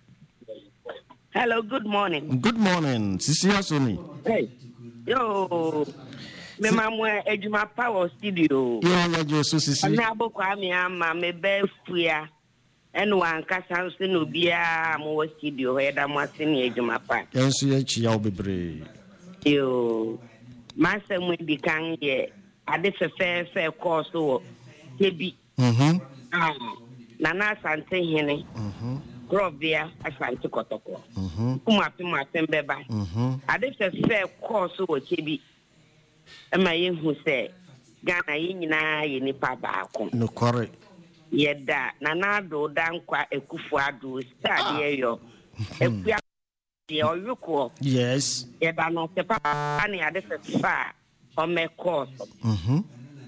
[SPEAKER 9] Hello, good morning.
[SPEAKER 2] Good morning. Sisi Asoni.
[SPEAKER 9] Hey. Yo. Me mamwe ejuma power studio.
[SPEAKER 2] Yeah, yeah, jo so sisi.
[SPEAKER 9] Na aboko ami ama me be fua. Enu ankasa nso no bia mo studio he da mo ase ne ejuma pa.
[SPEAKER 2] Yenso ye chi ya obebre.
[SPEAKER 9] Yo. Masa mu di kan ye ade fefe fe course wo tebi.
[SPEAKER 2] Mhm.
[SPEAKER 9] Ah. Na na sante hene.
[SPEAKER 2] Mhm.
[SPEAKER 9] Grovia asante kotoko.
[SPEAKER 2] Mhm.
[SPEAKER 9] Kuma pima pembeba.
[SPEAKER 2] Mhm.
[SPEAKER 9] Ade fefe course wo tebi. Ema ye hu se Ghana yi nyina ye nipa baako.
[SPEAKER 2] No kore.
[SPEAKER 9] Yeda na na do dankwa ekufu adu stade ye yo. Ekua ye oyuko.
[SPEAKER 2] Yes.
[SPEAKER 9] Yeda no se papa ani ade fefa o me course.
[SPEAKER 2] Mhm.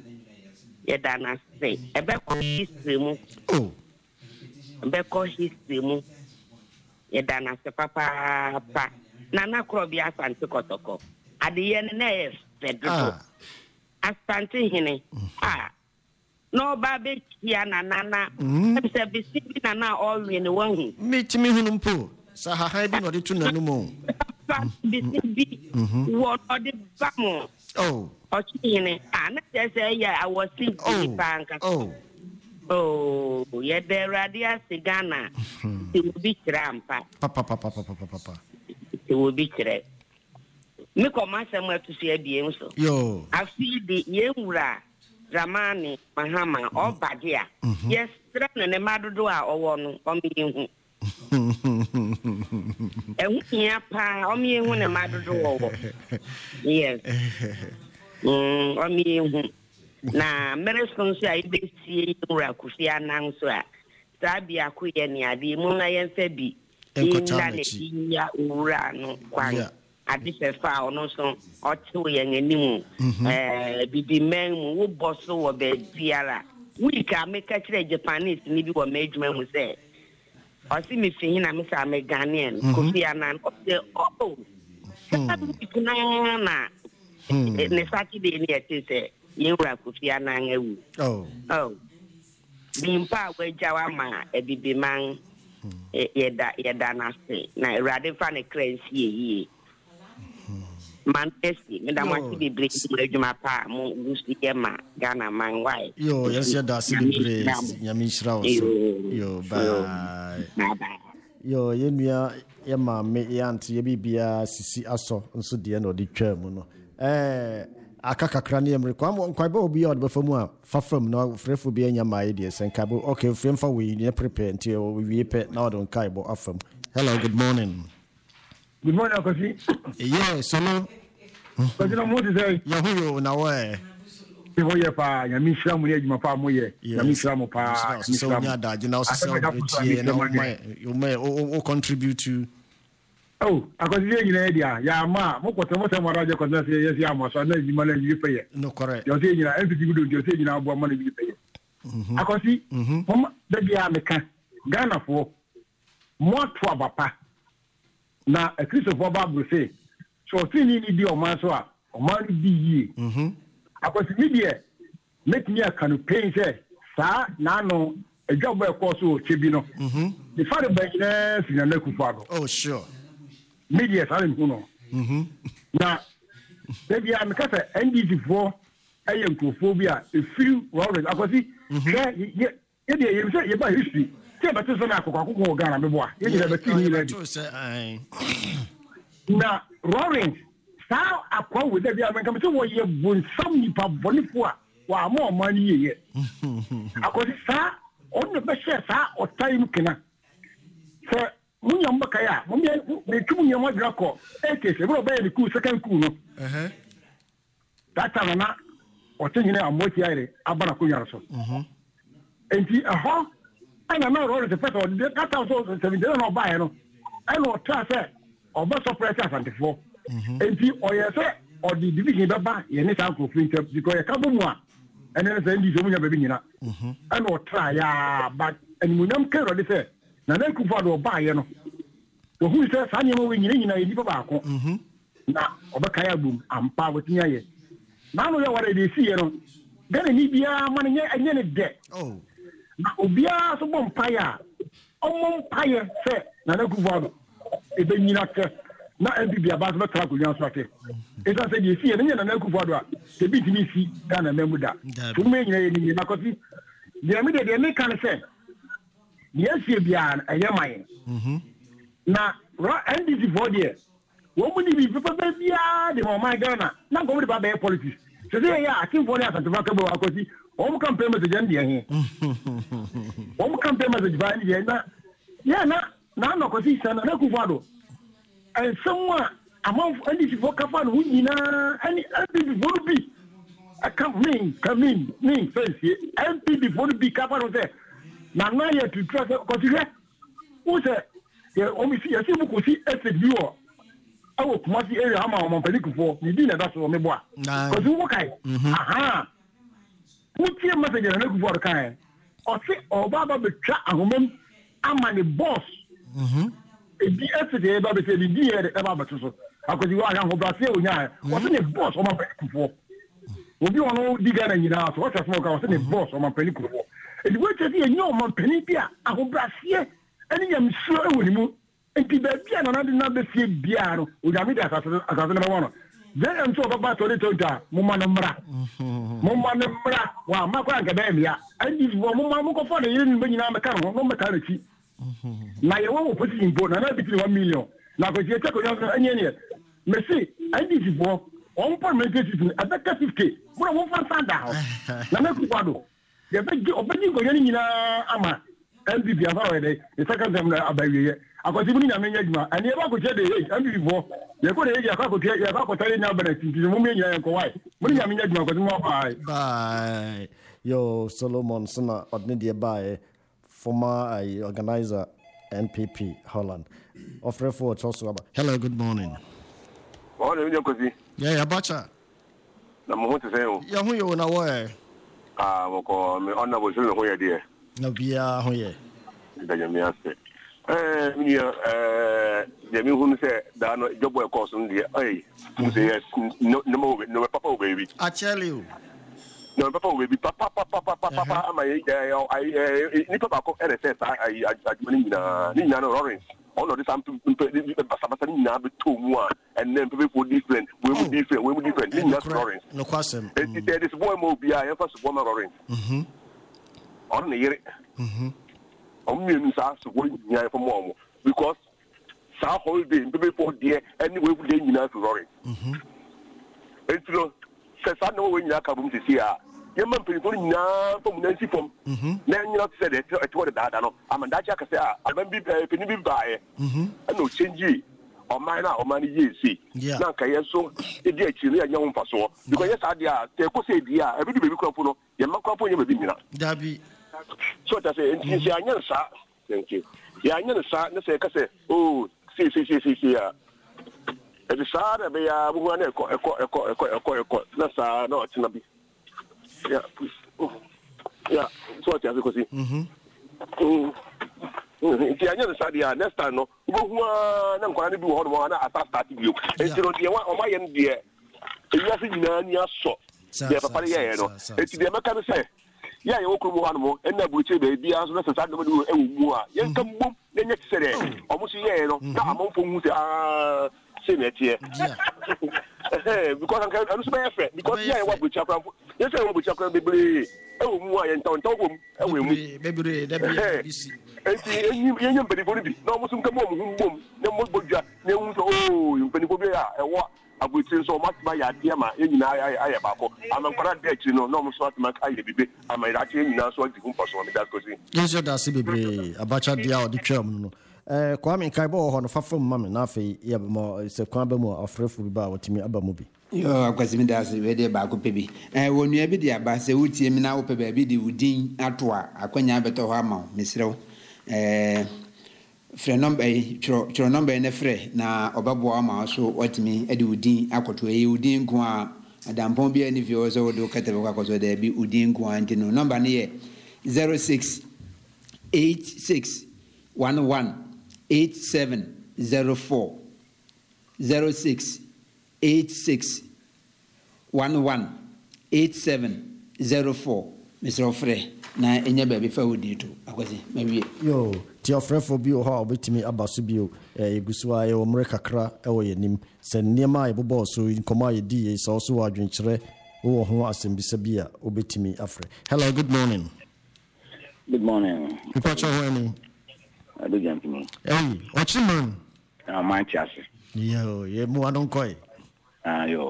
[SPEAKER 9] Yeda na se ebe ko history mu.
[SPEAKER 2] Oh.
[SPEAKER 9] Ebe ko history mu. Yeda na se papa pa. Na na krobi asante kotoko. Ade ye na e federal. Asante hene. Ah. No babe kia na nana. Ebise bisi bi na na all we ne wahu.
[SPEAKER 2] Mitimi hunu mpo. Sa ha ha bi no de tu nanu mo.
[SPEAKER 9] Bisi bi. Wo no de ba mo.
[SPEAKER 2] Oh.
[SPEAKER 9] Ochine. Ah na say ya I was sick in banka.
[SPEAKER 2] Oh.
[SPEAKER 9] Oh, ye de radia sigana. Ti wo bi trampa.
[SPEAKER 2] Papa papa papa papa.
[SPEAKER 9] Ti wo bi tre. Me komasa mo atusi abiem so.
[SPEAKER 2] Yo.
[SPEAKER 9] Afi de ye wura Ramani Mahama or Badia. Yes, threaten ne madodo a owo no o mi hu. ehu ya pa omi ehu ne madodo wo yes mm omi ehu na mere sonso ai be sie ura kufi anan so a sabi akoye ne ade mu na yenfa bi ina ne ya ura no kwan ade fefa ono so otu ye ngenimu eh bibi men mu wo boso wo be biara we ka make kire Japanese ni bi wo medjuma mu se o si mi fi na mi sa me Ghanaian Kofi Annan o se oh kuna na ne Saturday ni ete se yewura Kofi Annan ewu oh oh bimpa we jawa ma e bibi man ye da ye da na se na erade fa ne crancy yi man esi me da mo ti be adwuma pa mo gusti ema Ghana man why
[SPEAKER 2] yo yes ya da si be nyami shira wo yo bye bye yo yenua ye ma me yant ye bibia sisi aso nso de na odi twa mu no eh akakakra ne emre kwa mo nkwa be obi ya odbe famu a fa fam na frefo bi anya mai de senkabo okay fremfa we ne prepare until we we pe na odon kai bo afam. Hello, good morning.
[SPEAKER 10] Good morning, Akosi.
[SPEAKER 2] Yeah, so no.
[SPEAKER 10] Because no more to say.
[SPEAKER 2] Yahu na we.
[SPEAKER 10] People here pa nyami shira mu ye adwuma pa mo ye. Nyami shira mo pa.
[SPEAKER 2] So nya da je na o celebrate na o may you may o contribute to.
[SPEAKER 10] Oh, Akosi ye nyina dia. Ya ma mo kwete mo se mo raje kwete se yes ya mo so na adwuma na bi pe ye.
[SPEAKER 2] No correct.
[SPEAKER 10] Yo se nyina empty gudu yo se nyina abo mo na bi pe ye. Akosi, mo da bia meka Ghana fo mo to abapa. Na a Christopher Babu say, so tini ni di o man so a o man di yi. Mhm. Akosi media make me a campaign say sa na no a job e ko so chebi no. Mhm. The father bank na fi na Kufuado.
[SPEAKER 2] Oh sure.
[SPEAKER 10] Media sa le nkuno. Mhm. Na baby am ka say N D C for aye nkofobia a few worries akosi ye ye ye dey ye say ye ba history. Say but so na akoko akoko Ghana me boa. Ye dey be tin ni na roaring sa akwa we dey am ka me say wo ye bon sam nipa bonifo a wa ma o mani ye ye. Akosi sa on be share sa o time kena. So munya mbaka ya munya me tumu nya mo drako eke se bro be ni ku second ku no. Eh. That time na o tinyine amoti aire abana ko yaro so. Mhm. Enti aha ana na roaring the first or the that so seventy no buy no. I know try say oba surprise asantefo. Mhm. Enti oye say or the division baba ye ne san ko free because ye ka bomu a ene say ndi so munya baby nyina. Mhm. I know try ya but animunyam kero de say na na Kufuado oba ye no wo hu say sa nyema we nyina nyina ye nipa ba ko. Mhm. Na oba kai abum ampa wotinya ye na no ye ware de si ye no gane ni bia man nye enye ne de. Oh. Na obia so bom paya omom paya say na na Kufuado e be nyina ke na M P B aba so tra ko nyan so ate e sa say de si ye na na na Kufuado a te bi timi si Ghana memuda to me nyina ye ni na ko si de me de de me kan say yes ye bia ayamai. Mhm. Na N D C for there wo mu ni bi pepe bia de mo ma Ghana na go de ba be politics so say ya akin for there asante ka bo akosi o mu campaign message ndi ehe o mu campaign message ba ndi na ya na na no ko si sana na Kufuado and someone among N D C for ka fa no nyina any N D C for bi I come mean come in mean face N D C for bi ka fa no say na na ye to trust ko si who say ye o mi si ye si bu ko si estate bi o awo kuma si area ama o mo panikufo ni di na da so me boa ko si wo kai aha wutie message na Kufuado kai o si o baba be twa ahomam ama ni boss. Mhm. E di estate ba be se di di e ba ba so akozi wa ya ho bra se onya o si ni boss o ma panikufo obi ono di Ghana nyina so what small ka o si ni boss o ma panikufo e di we che di enyo o ma panipia ahobrasie eni nyam suro e woni mu enti ba bia na na de na be fie bia no o nyame de asase asase na wono je em so baba to de tonta mo ma no mra mo ma no mra wa ma kwa ga ba mia andi wo mo ma mo ko fo de yin be nyina me ka no no me ka na chi na ye wo position bo na na bi one million na ko je ko yo enye ne me see andi ji bo on po me je ti abeka fifty k mo mo fa sanda ho na me Kufuado ye be je obeji go nyina ama M P P afa we the second time na abawiye akwati mu nya menya djuma ani e ba ko che de M P P bo ye ko de ye akwa ko ye akwa ko tare nya bana tinti mu menya yan ko wai mu nya menya djuma akwati mu bye
[SPEAKER 2] bye yo Solomon Sona odne de bye former uh, organizer N P P Holland offer for also about hello good morning
[SPEAKER 11] morning you kosi
[SPEAKER 2] yeah yeah bacha
[SPEAKER 11] na mo te say o
[SPEAKER 2] ya hu yo na wo eh
[SPEAKER 11] ah mo ko me ona bo shuru ho ye de
[SPEAKER 2] na bia ho ye
[SPEAKER 11] da ya mi ase eh mi eh de mi hu se da no jobo e course ndi eh mo say no no no papa o baby
[SPEAKER 2] I tell you
[SPEAKER 11] no papa o baby papa papa papa papa ama ye eh ni papa ko R S S ai adwani nyina ni nyina no Lawrence all of this am basa ni nyina be to mu a and then people for different we will different we will different ni nyina Lawrence
[SPEAKER 2] no question
[SPEAKER 11] it there is boy mo bia e fa so boy Lawrence mhm on ne yere mhm on me nu sa so boy nyina for mo because sa holiday people for there anyway we dey nyina Lawrence mhm etro se sa no we nyina ka bum se sia yemma mpirifo nyina to mu nansi fom mhm na nyina se de eto de dada no amanda cha ka se a alban bi peni bi baaye mhm na o change o man na o man ye si na ka yeso e di akiri anya ho mfaso because yes ade a te ko se di a e bi di bebi kwafo no yemma kwafo nya bebi nyina
[SPEAKER 2] dabi
[SPEAKER 11] so ta se enti se anya sa thank you ya anya sa na se ka se oh si si si si si a e bi sa da be ya bu na eko eko eko eko eko na sa na o tina bi yeah please oh yeah so what you have to see mhm mhm ti anya sa dia next time no wo hu na nkwana ne bi wo ho no na ata start bi o enti no dia o ma ye no dia e ya fi nyina ni aso dia papa ye ye no enti dia meka no say ya ye wo kru mo ho no enna bu che be bia so na sa sa do e wo mu a ye nka mbom na nya tsere o mo so ye no na amomfo hu se ah se na tie eh because I can so be fair because yeah what bu chakra yes I bu chakra bebre e wo mu a ye ntaw ntaw bom e wo mu
[SPEAKER 2] bebre da bi bisi
[SPEAKER 11] enti enyi yenye mpeni bo bi na mo so nka mo hu bom na mo bodwa na hu so oh mpeni bo bi a e wo abutin so mat ba ya dia ma enyina aye ba ko amankara de akiri no na mo so atma aye bibe amaira ati enyina so adi hu paso me da ko si
[SPEAKER 2] yes you da se bebre abacha dia o di twam no eh Kwame kai bo ho no fafam mame na afi ye mo se kwa ba mu afrefu bi ba wotimi aba mu bi
[SPEAKER 5] yo akwasimi da se we de ba ko pebi eh wonua bi de aba se wutie mi na wo pe ba bi de udin ato a akwanya beto ho ama mesrew eh frɛ number tro tro number ne frɛ na obabo ama so watimi ade udin akoto e udin nko a adampon bi ani vio so do katebe kwa koso de bi udin nko a ntino number ne ye zero six eight six one one eight seven zero four zero six eight six one one eight seven zero four Mister Ofre na enya baby fa wodi to akwasi mawie
[SPEAKER 2] yo ti Ofre for bi o ha obetimi abaso bi o egusu aye o mre kakra e wo yenim se niema aye bobo so nkoma aye di e so so wadwenkyere wo ho asembisa bi a obetimi afre hello good morning
[SPEAKER 12] good morning
[SPEAKER 2] ipacho ho ani
[SPEAKER 12] adu jampini
[SPEAKER 2] hey ochi man
[SPEAKER 12] ah manchase
[SPEAKER 2] yo ye mu adon koi
[SPEAKER 12] ah yo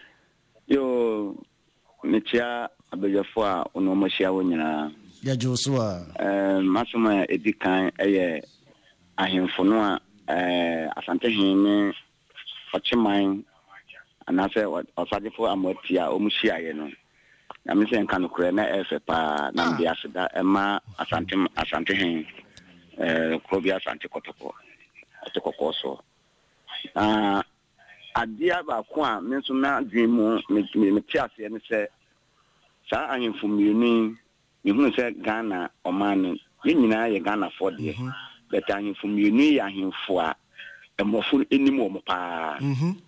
[SPEAKER 12] yo metia abejafo a ono machia wo nyina
[SPEAKER 2] ya Joshua
[SPEAKER 12] eh masoma edikan eye ahemfo no a eh asante hene ochiman anase osadefo amotia omuhia ye no na me se nka no kure na efe pa na mbi aseda ema asante asante hene eh krobia asante kotoko atokoko so ah adia ba ko a me so na dwimu me me tiase ne se sa ahemfo mienu yehunu se Ghana omani yenyina ye Ghana for de but ahemfo mienu ye ahemfo a emofo enim wo pa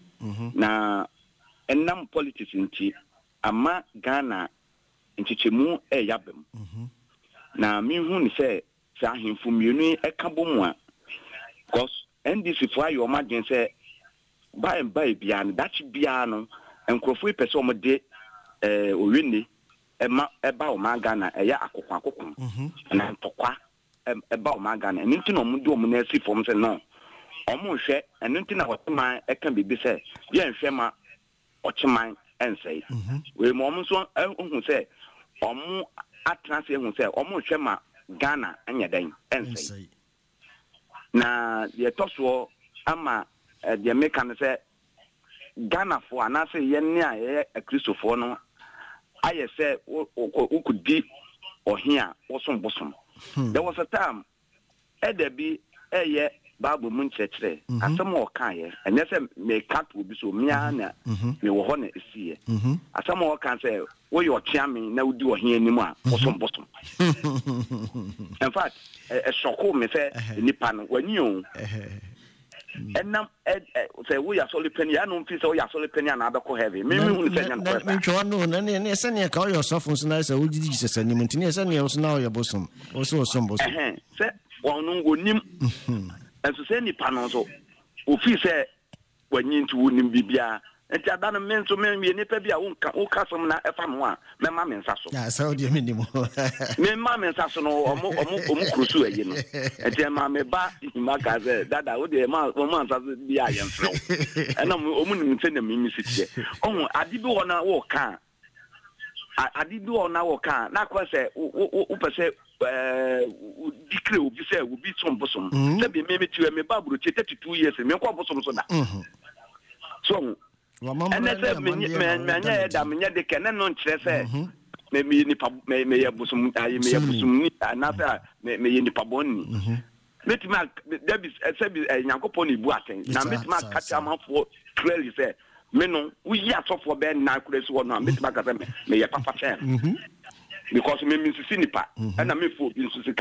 [SPEAKER 12] na enam politics nti ama Ghana nchichemu e yabem na mi hu ni se sa ahemfo mienu e ka bomu a cause N D C for ayo ma den se ba en ba bia no dachi bia no enkrofo pese o de eh owini ema eba o ma Ghana eya akokwa akokwa na ntokwa eba o ma Ghana enti no mu de o mu na si fom se no o mu hwe enti na woteman e kan bibi se ye nhwe ma ocheman ensei we mo mo so ehun se o mu atranse ehun se o mu hwe ma Ghana anya dan ensei na ye toso ama de meka no se Ghana for anase ye ne a ye Christopher no aye se ukudi ohia wosom bosom there was a time e there be eye Bible mun chechre asem o kan ye enye se me cat obi so mia na me wo ho na esi ye asem o kan se wo yo chiame na udi ohia anim a wosom bosom in fact e shoko me se nipa no wani o enam say we are solid penny anu fi say we are solid penny na abeko heavy me me hu se nyan ko
[SPEAKER 2] me twa no na ne se ne ka yo sofo so na say we gidi Jesus anim ntini se ne so na yo bosom o so so bosom
[SPEAKER 12] eh se wonu ngonim enso se nipa no so ofi se wanyi ntu wonim bibia enti adana men so men wie nipa bia wo ka wo kasom na efa no a me ma men saso
[SPEAKER 2] ya so de me nimo
[SPEAKER 12] me ma men saso no omo omo omo krusu ayi no enti ma me ba ma ka ze dada wo de ma wo ma saso bia ye mfro ena omo nim se na me mi sitie ohun adi bi wo na wo ka adi bi wo na wo ka na kwa se wo pese eh dikre obi se obi som bosom se bi me me tiwe me ba buru thirty-two years me kwa bosom so da so and I said, Manya, Damia, the canon on Chese, maybe in the may may have some, I may have some, another may in the Paboni. Let Mark, there is a service, a Yankoponi Buating. Now, Miss Mark Catcham for clearly said, Menon, we are so for Ben Narcus one, Miss Macadam, may a papa chair. Because me means Sinipa, and I'm for in Susika.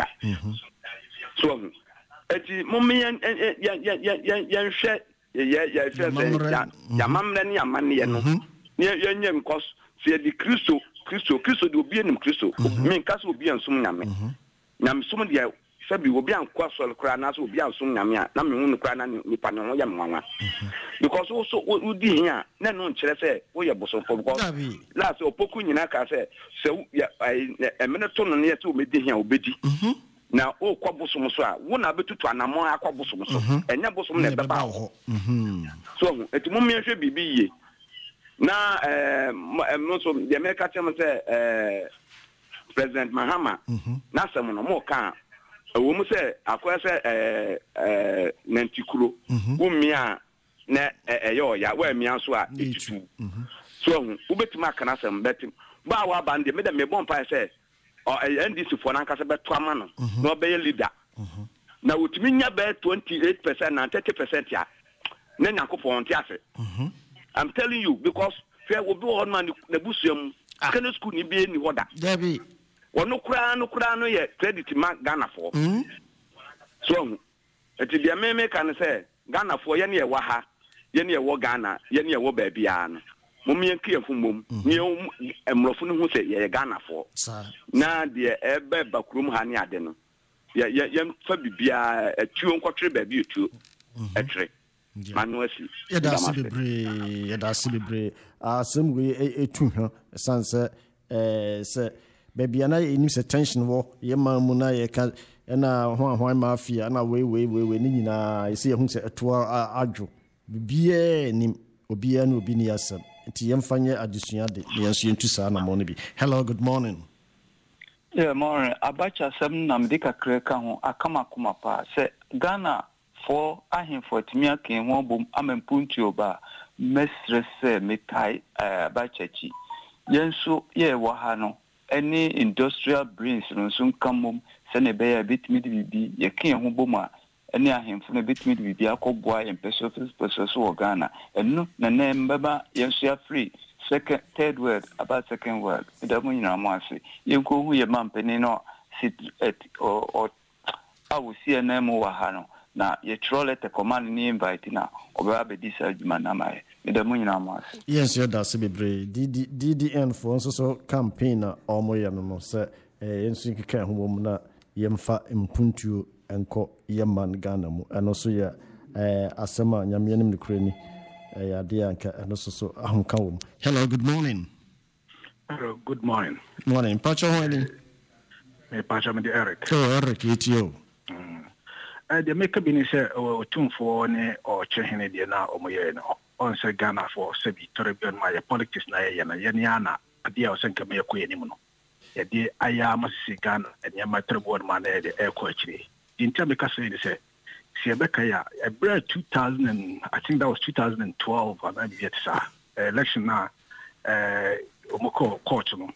[SPEAKER 12] So, at the moment, yan shed. Yeah, yeah, yeah. Ya mamre ni amani no. Ni yenye because se di Kristo, Kristo, Kristo di obi enim Kristo. Me nka se obi ansum nyame. Nyame sum de se bi obi ankwa so kra na se obi ansum nyame a na me hu no kra na nipa no ya mwanwa. Because also we di hia na no nkire se wo ye boso for because last opoku nyina ka se se emene to no ne se o me di hia obedi. Na o kwa bosom so a wo na betutu anamo akwa bosom so enya bosom na beba ho so etimu miehwe bibi ye na eh no so the America tell me say eh President Mahama na sem no mo kan wo mu say akwa say eh eh nantikuro wo mia na eyo ya wa mia so a etutu so wo betima kana sem betim ba wa bande me da me bon pa say or N D C for Nankasa Betwamano, no be a leader. Now, with me, twenty-eight percent and thirty percent. Ya, Nenako for Ontiase. I'm telling you, because fair will be on man the Busium, can school be any water. Debbie, or no crown, no crown, yet credit Mark Ghana for. So, at the American can say Ghana for Yenia Waha, Yenia Wagana, Yenia Wababian. Mummy and Kia Fumum, Neo and Rofun who say, Ye Ghana for. Now, dear Ebe Bakrum Hani Adeno. Ya young Fabia, a two and quattro baby two, a trick. Manuasi.
[SPEAKER 2] Yadasi be brave, Yadasi be brave. Ah, some way a two, Sansa, eh, sir, baby, and I in attention war, Yama Muna, can, and now one mafia, and away, way, way, way, Nina, I see who said a two adjo. Be nim, Obia no biniasam. Hello, good morning.
[SPEAKER 8] Yeah, morning. Abacha seven namdika kreka ho akama kuma pa se Ghana for ahin for timia ken won bom amempunti oba mesre se metai abacha chi yenso ye wo ha no any industrial brains no so kamom se ne be ya bitimi bibi ye ken ho bom a any ahemfo no bitimi bibi akọboa empeso peso so Ghana enu na na mbaba yenso free second third word about second word da mo nyina mo ase yenko hu ye mampeni no sit at or or awu C N M wa ha no na ye trolled the command ni invite na oba be this adwuma na mai da mo nyina mo ase
[SPEAKER 2] yes you da se bebre D D N for so so campaign na omo ye no no se yenso kika ho mo na yemfa impuntuo enko yeman Ghana mu eno so ya eh asema nyame nim ne kurani eh ade anka eno so so ahonka wo. Hello, good morning.
[SPEAKER 10] Hello, good morning.
[SPEAKER 2] Morning. Pacho hoini.
[SPEAKER 10] Me pacho me de Eric.
[SPEAKER 2] Oh, Eric itio.
[SPEAKER 10] Mm. Eh de make be ni say o tumfo ne o chehene de na o moye no. On say Ghana for se bi torebion my politics na ye na ye ni ana ade o senka me ko ye ni mu no. yɛde ayɛ ama sisi Ghana nneɛma tɛrɛbɔ no ma na yɛde ɛkɔ akyire nti ameka sɛ ne sɛ sɛ yɛbɛka yɛ a ɛberɛ two thousand and I think that was two thousand twelve anaa biribi ɛte saa election na ɔmokɔ court no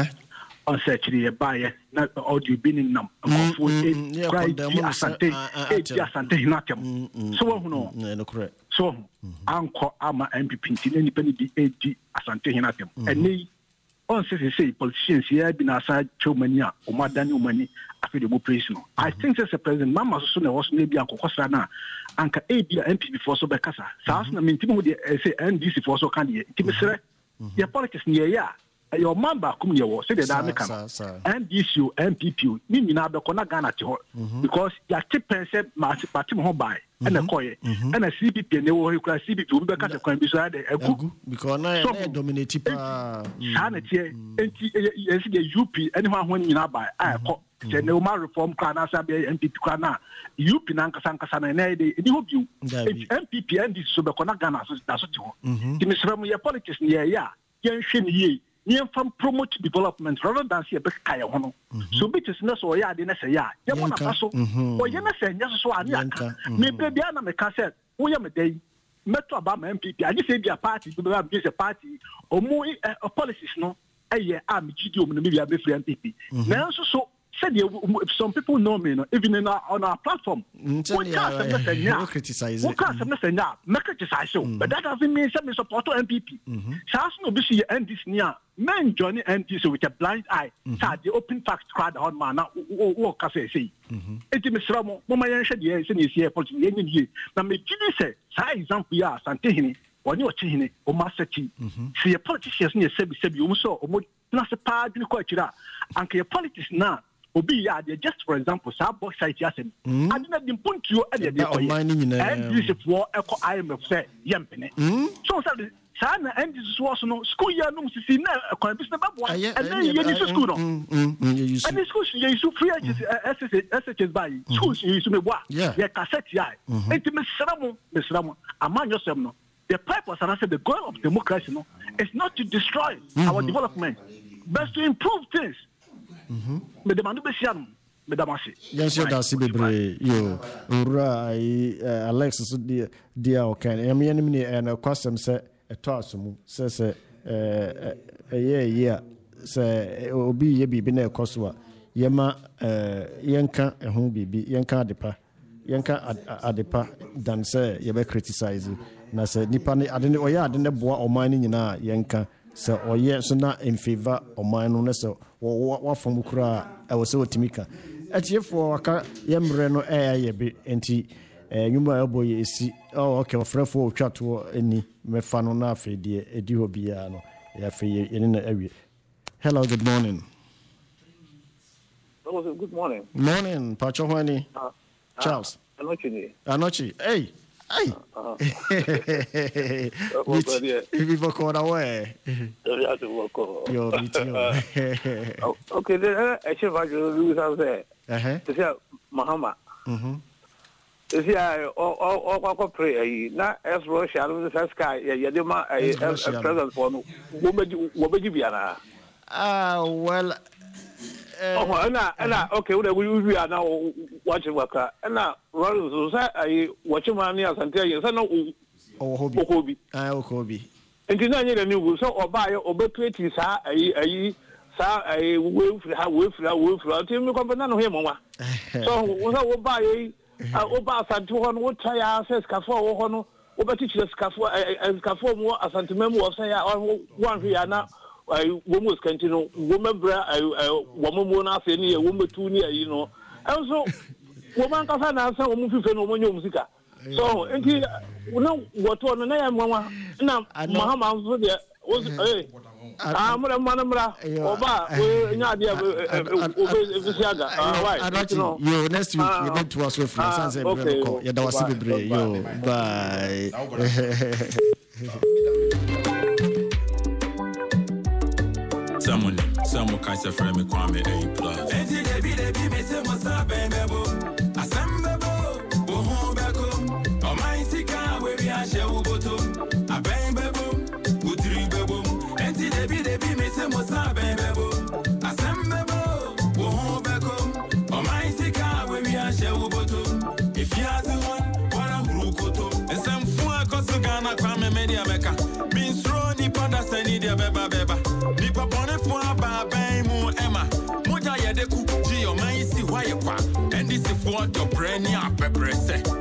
[SPEAKER 10] on sɛ akyire yɛbaeɛ na audio bi ne nam nkɔfoɔ kora ɛdi asante ɛdi asante hene atɛm so wahu no so wahu ankɔ ama M P P nti na nnipa no di ɛdi asante hene atɛm ɛnɛ yi on sɛ sɛ sɛ politicians yɛ bi na asa twɛ ɔmani a ɔmo adane ɔmani afei de ɔmo praise no I think sɛ sɛ president mama so so na ɛwɔ so na ebi ankɔkɔ saa na anka ebi a M P P foɔ so bɛkasa saa so na mentimi ho deɛ ɛsɛ N D C foɔ so ka deɛ nti mesrɛ yɛ politics ne yɛyɛ a ɛyɛ ɔman baako mu yɛwɔ sɛdeɛ daa meka no N D C o M P P o ne nyinaa bɛkɔ na Ghana te hɔ because yɛate pɛn sɛ mate me ho bae ɛna ɛkɔyɛ ɛna C P P ne wɔ hɔ kora C P P obi bɛka sɛ kwan bi so ayɛ dɛ agu
[SPEAKER 2] because na yɛ dominate paa
[SPEAKER 10] saa na teɛ enti yɛsi deɛ U P ɛne ho ahoɔ nyinaa bae a ɛkɔ sɛ ne woma reform kora na asa bɛyɛ M P P kora na U P na nkasa nkasa na ɛnɛ yɛde ɛni hɔ bio M P P N D C so bɛkɔ na Ghana so da so te hɔ nti mesrɛ mu yɛ politics ne yɛyɛ a yɛnhwɛ ne yie yɛmfa promote development rather than sɛ yɛbɛka yɛ ho no so bi te sɛ na sɛ ɔyɛ ade na sɛ yɛ a yɛbɔ nafa so ɔyɛ na sɛ nyɛ so so a ne aka mebɛ bia na meka sɛ woyɛ meda yi mɛto aba ma M P P agye sɛ bia party bi bɛba bia sɛ party ɔmo policies no ɛyɛ a megye di ɔmo no mebia bɛfiri M P P nanso so said some people know me, no, even in our, on our platform. We can't criticize it. We can't criticize it. But that doesn't mean that we support M P P. So as no be see end this near men joining M P P with a blind eye. So the open facts crowd on man. What can I say? It is Ramo. Mama Yansha, yes, and you see a politician. Now, me Jimmy say, for example, yeah, Santini. When you're changing it, or master tea, see a politician near Sebi Sebi, also, or more, not a part in the culture, and your politics now. Obi ya de just for example sa box site yasem adina dim puntuo e de de oye and this for eco I M F say yempene so say sa na and this was no school year no sisi na ekwan bi se babo and then you use school no and the school you use free S H S by school you use me boa ya cassette ya enti me sramo me sramo aman yosem no the purpose and I said the goal of democracy no is not to destroy our development but to improve things. Me demande besiam me damase
[SPEAKER 2] yes you da si bebre yo ura Alex so dia dia okan em yenim ni en kwasem se eto asomu se se eh eh ye se obi ye bibi na ekoso a yema eh yenka ehun bibi yenka adepa yenka adepa dan se ye be criticize na se nipa ne ade ne oya ade ne boa oman ni nyina yenka se oye so na in favor oman no ne se wa fam kura e wo se otimika atiefo waka yemre no eh ye be enti nyuma ebo ye esi oh okay ofrefo otwato ani mefa no na afedie edi ho bia no ya fe ye ne na awie. Hello, good morning.
[SPEAKER 13] Hello, good morning.
[SPEAKER 2] Morning, Pacho Hwani. Uh, Charles.
[SPEAKER 13] Uh, Anochi.
[SPEAKER 2] Anochi. Hey. Hey. Uh, if you walk on away. Yo, meet you.
[SPEAKER 13] Okay, then I should have you have there. Uh-huh. This is Muhammad. Mhm. This is all all all pray na as Russia the first guy ya dey ma present for no wo beji wo beji biana.
[SPEAKER 2] Ah, well
[SPEAKER 13] oh, and and okay, we we are now watching waka. And now, so say I watch man here Santia, you say no
[SPEAKER 2] oh hobby. Ah, oh hobby.
[SPEAKER 13] And you know the new so oba oba create sa ayi ayi sa ayi we ha we fra we fra ti me ko na no he mwa. So we say oba ayi oba Santi ho no wo try access ka for wo ho no oba teach ka for ka for mo asante memu wo say ya one hwe na I almost continue woman bra I woman mona fe ni e woman tu ni ayi no and so woman ka fa na san wo mu fife no mo nyom sika so enti no woto no na ya mwa na mahama so de eh ah mura mana mura oba we nya de obe fisiaga ah why
[SPEAKER 2] yo next week you need to us with friends and say ko ya da wasi bebre yo bye.
[SPEAKER 14] Someone, someone can say for me, Kwame A plus. Enti debi debi me se mo sa bembebo, asembebo, bohon beko. O mai sika we bi a she uboto, a bembebo, utri bebo. Enti debi debi me se mo sa bembebo, asembe. ya beba beba. Nipa bone for aba ben mu Emma. Moja ya de ku ji your man see why you kwa. And this is for your brain ya pepper say.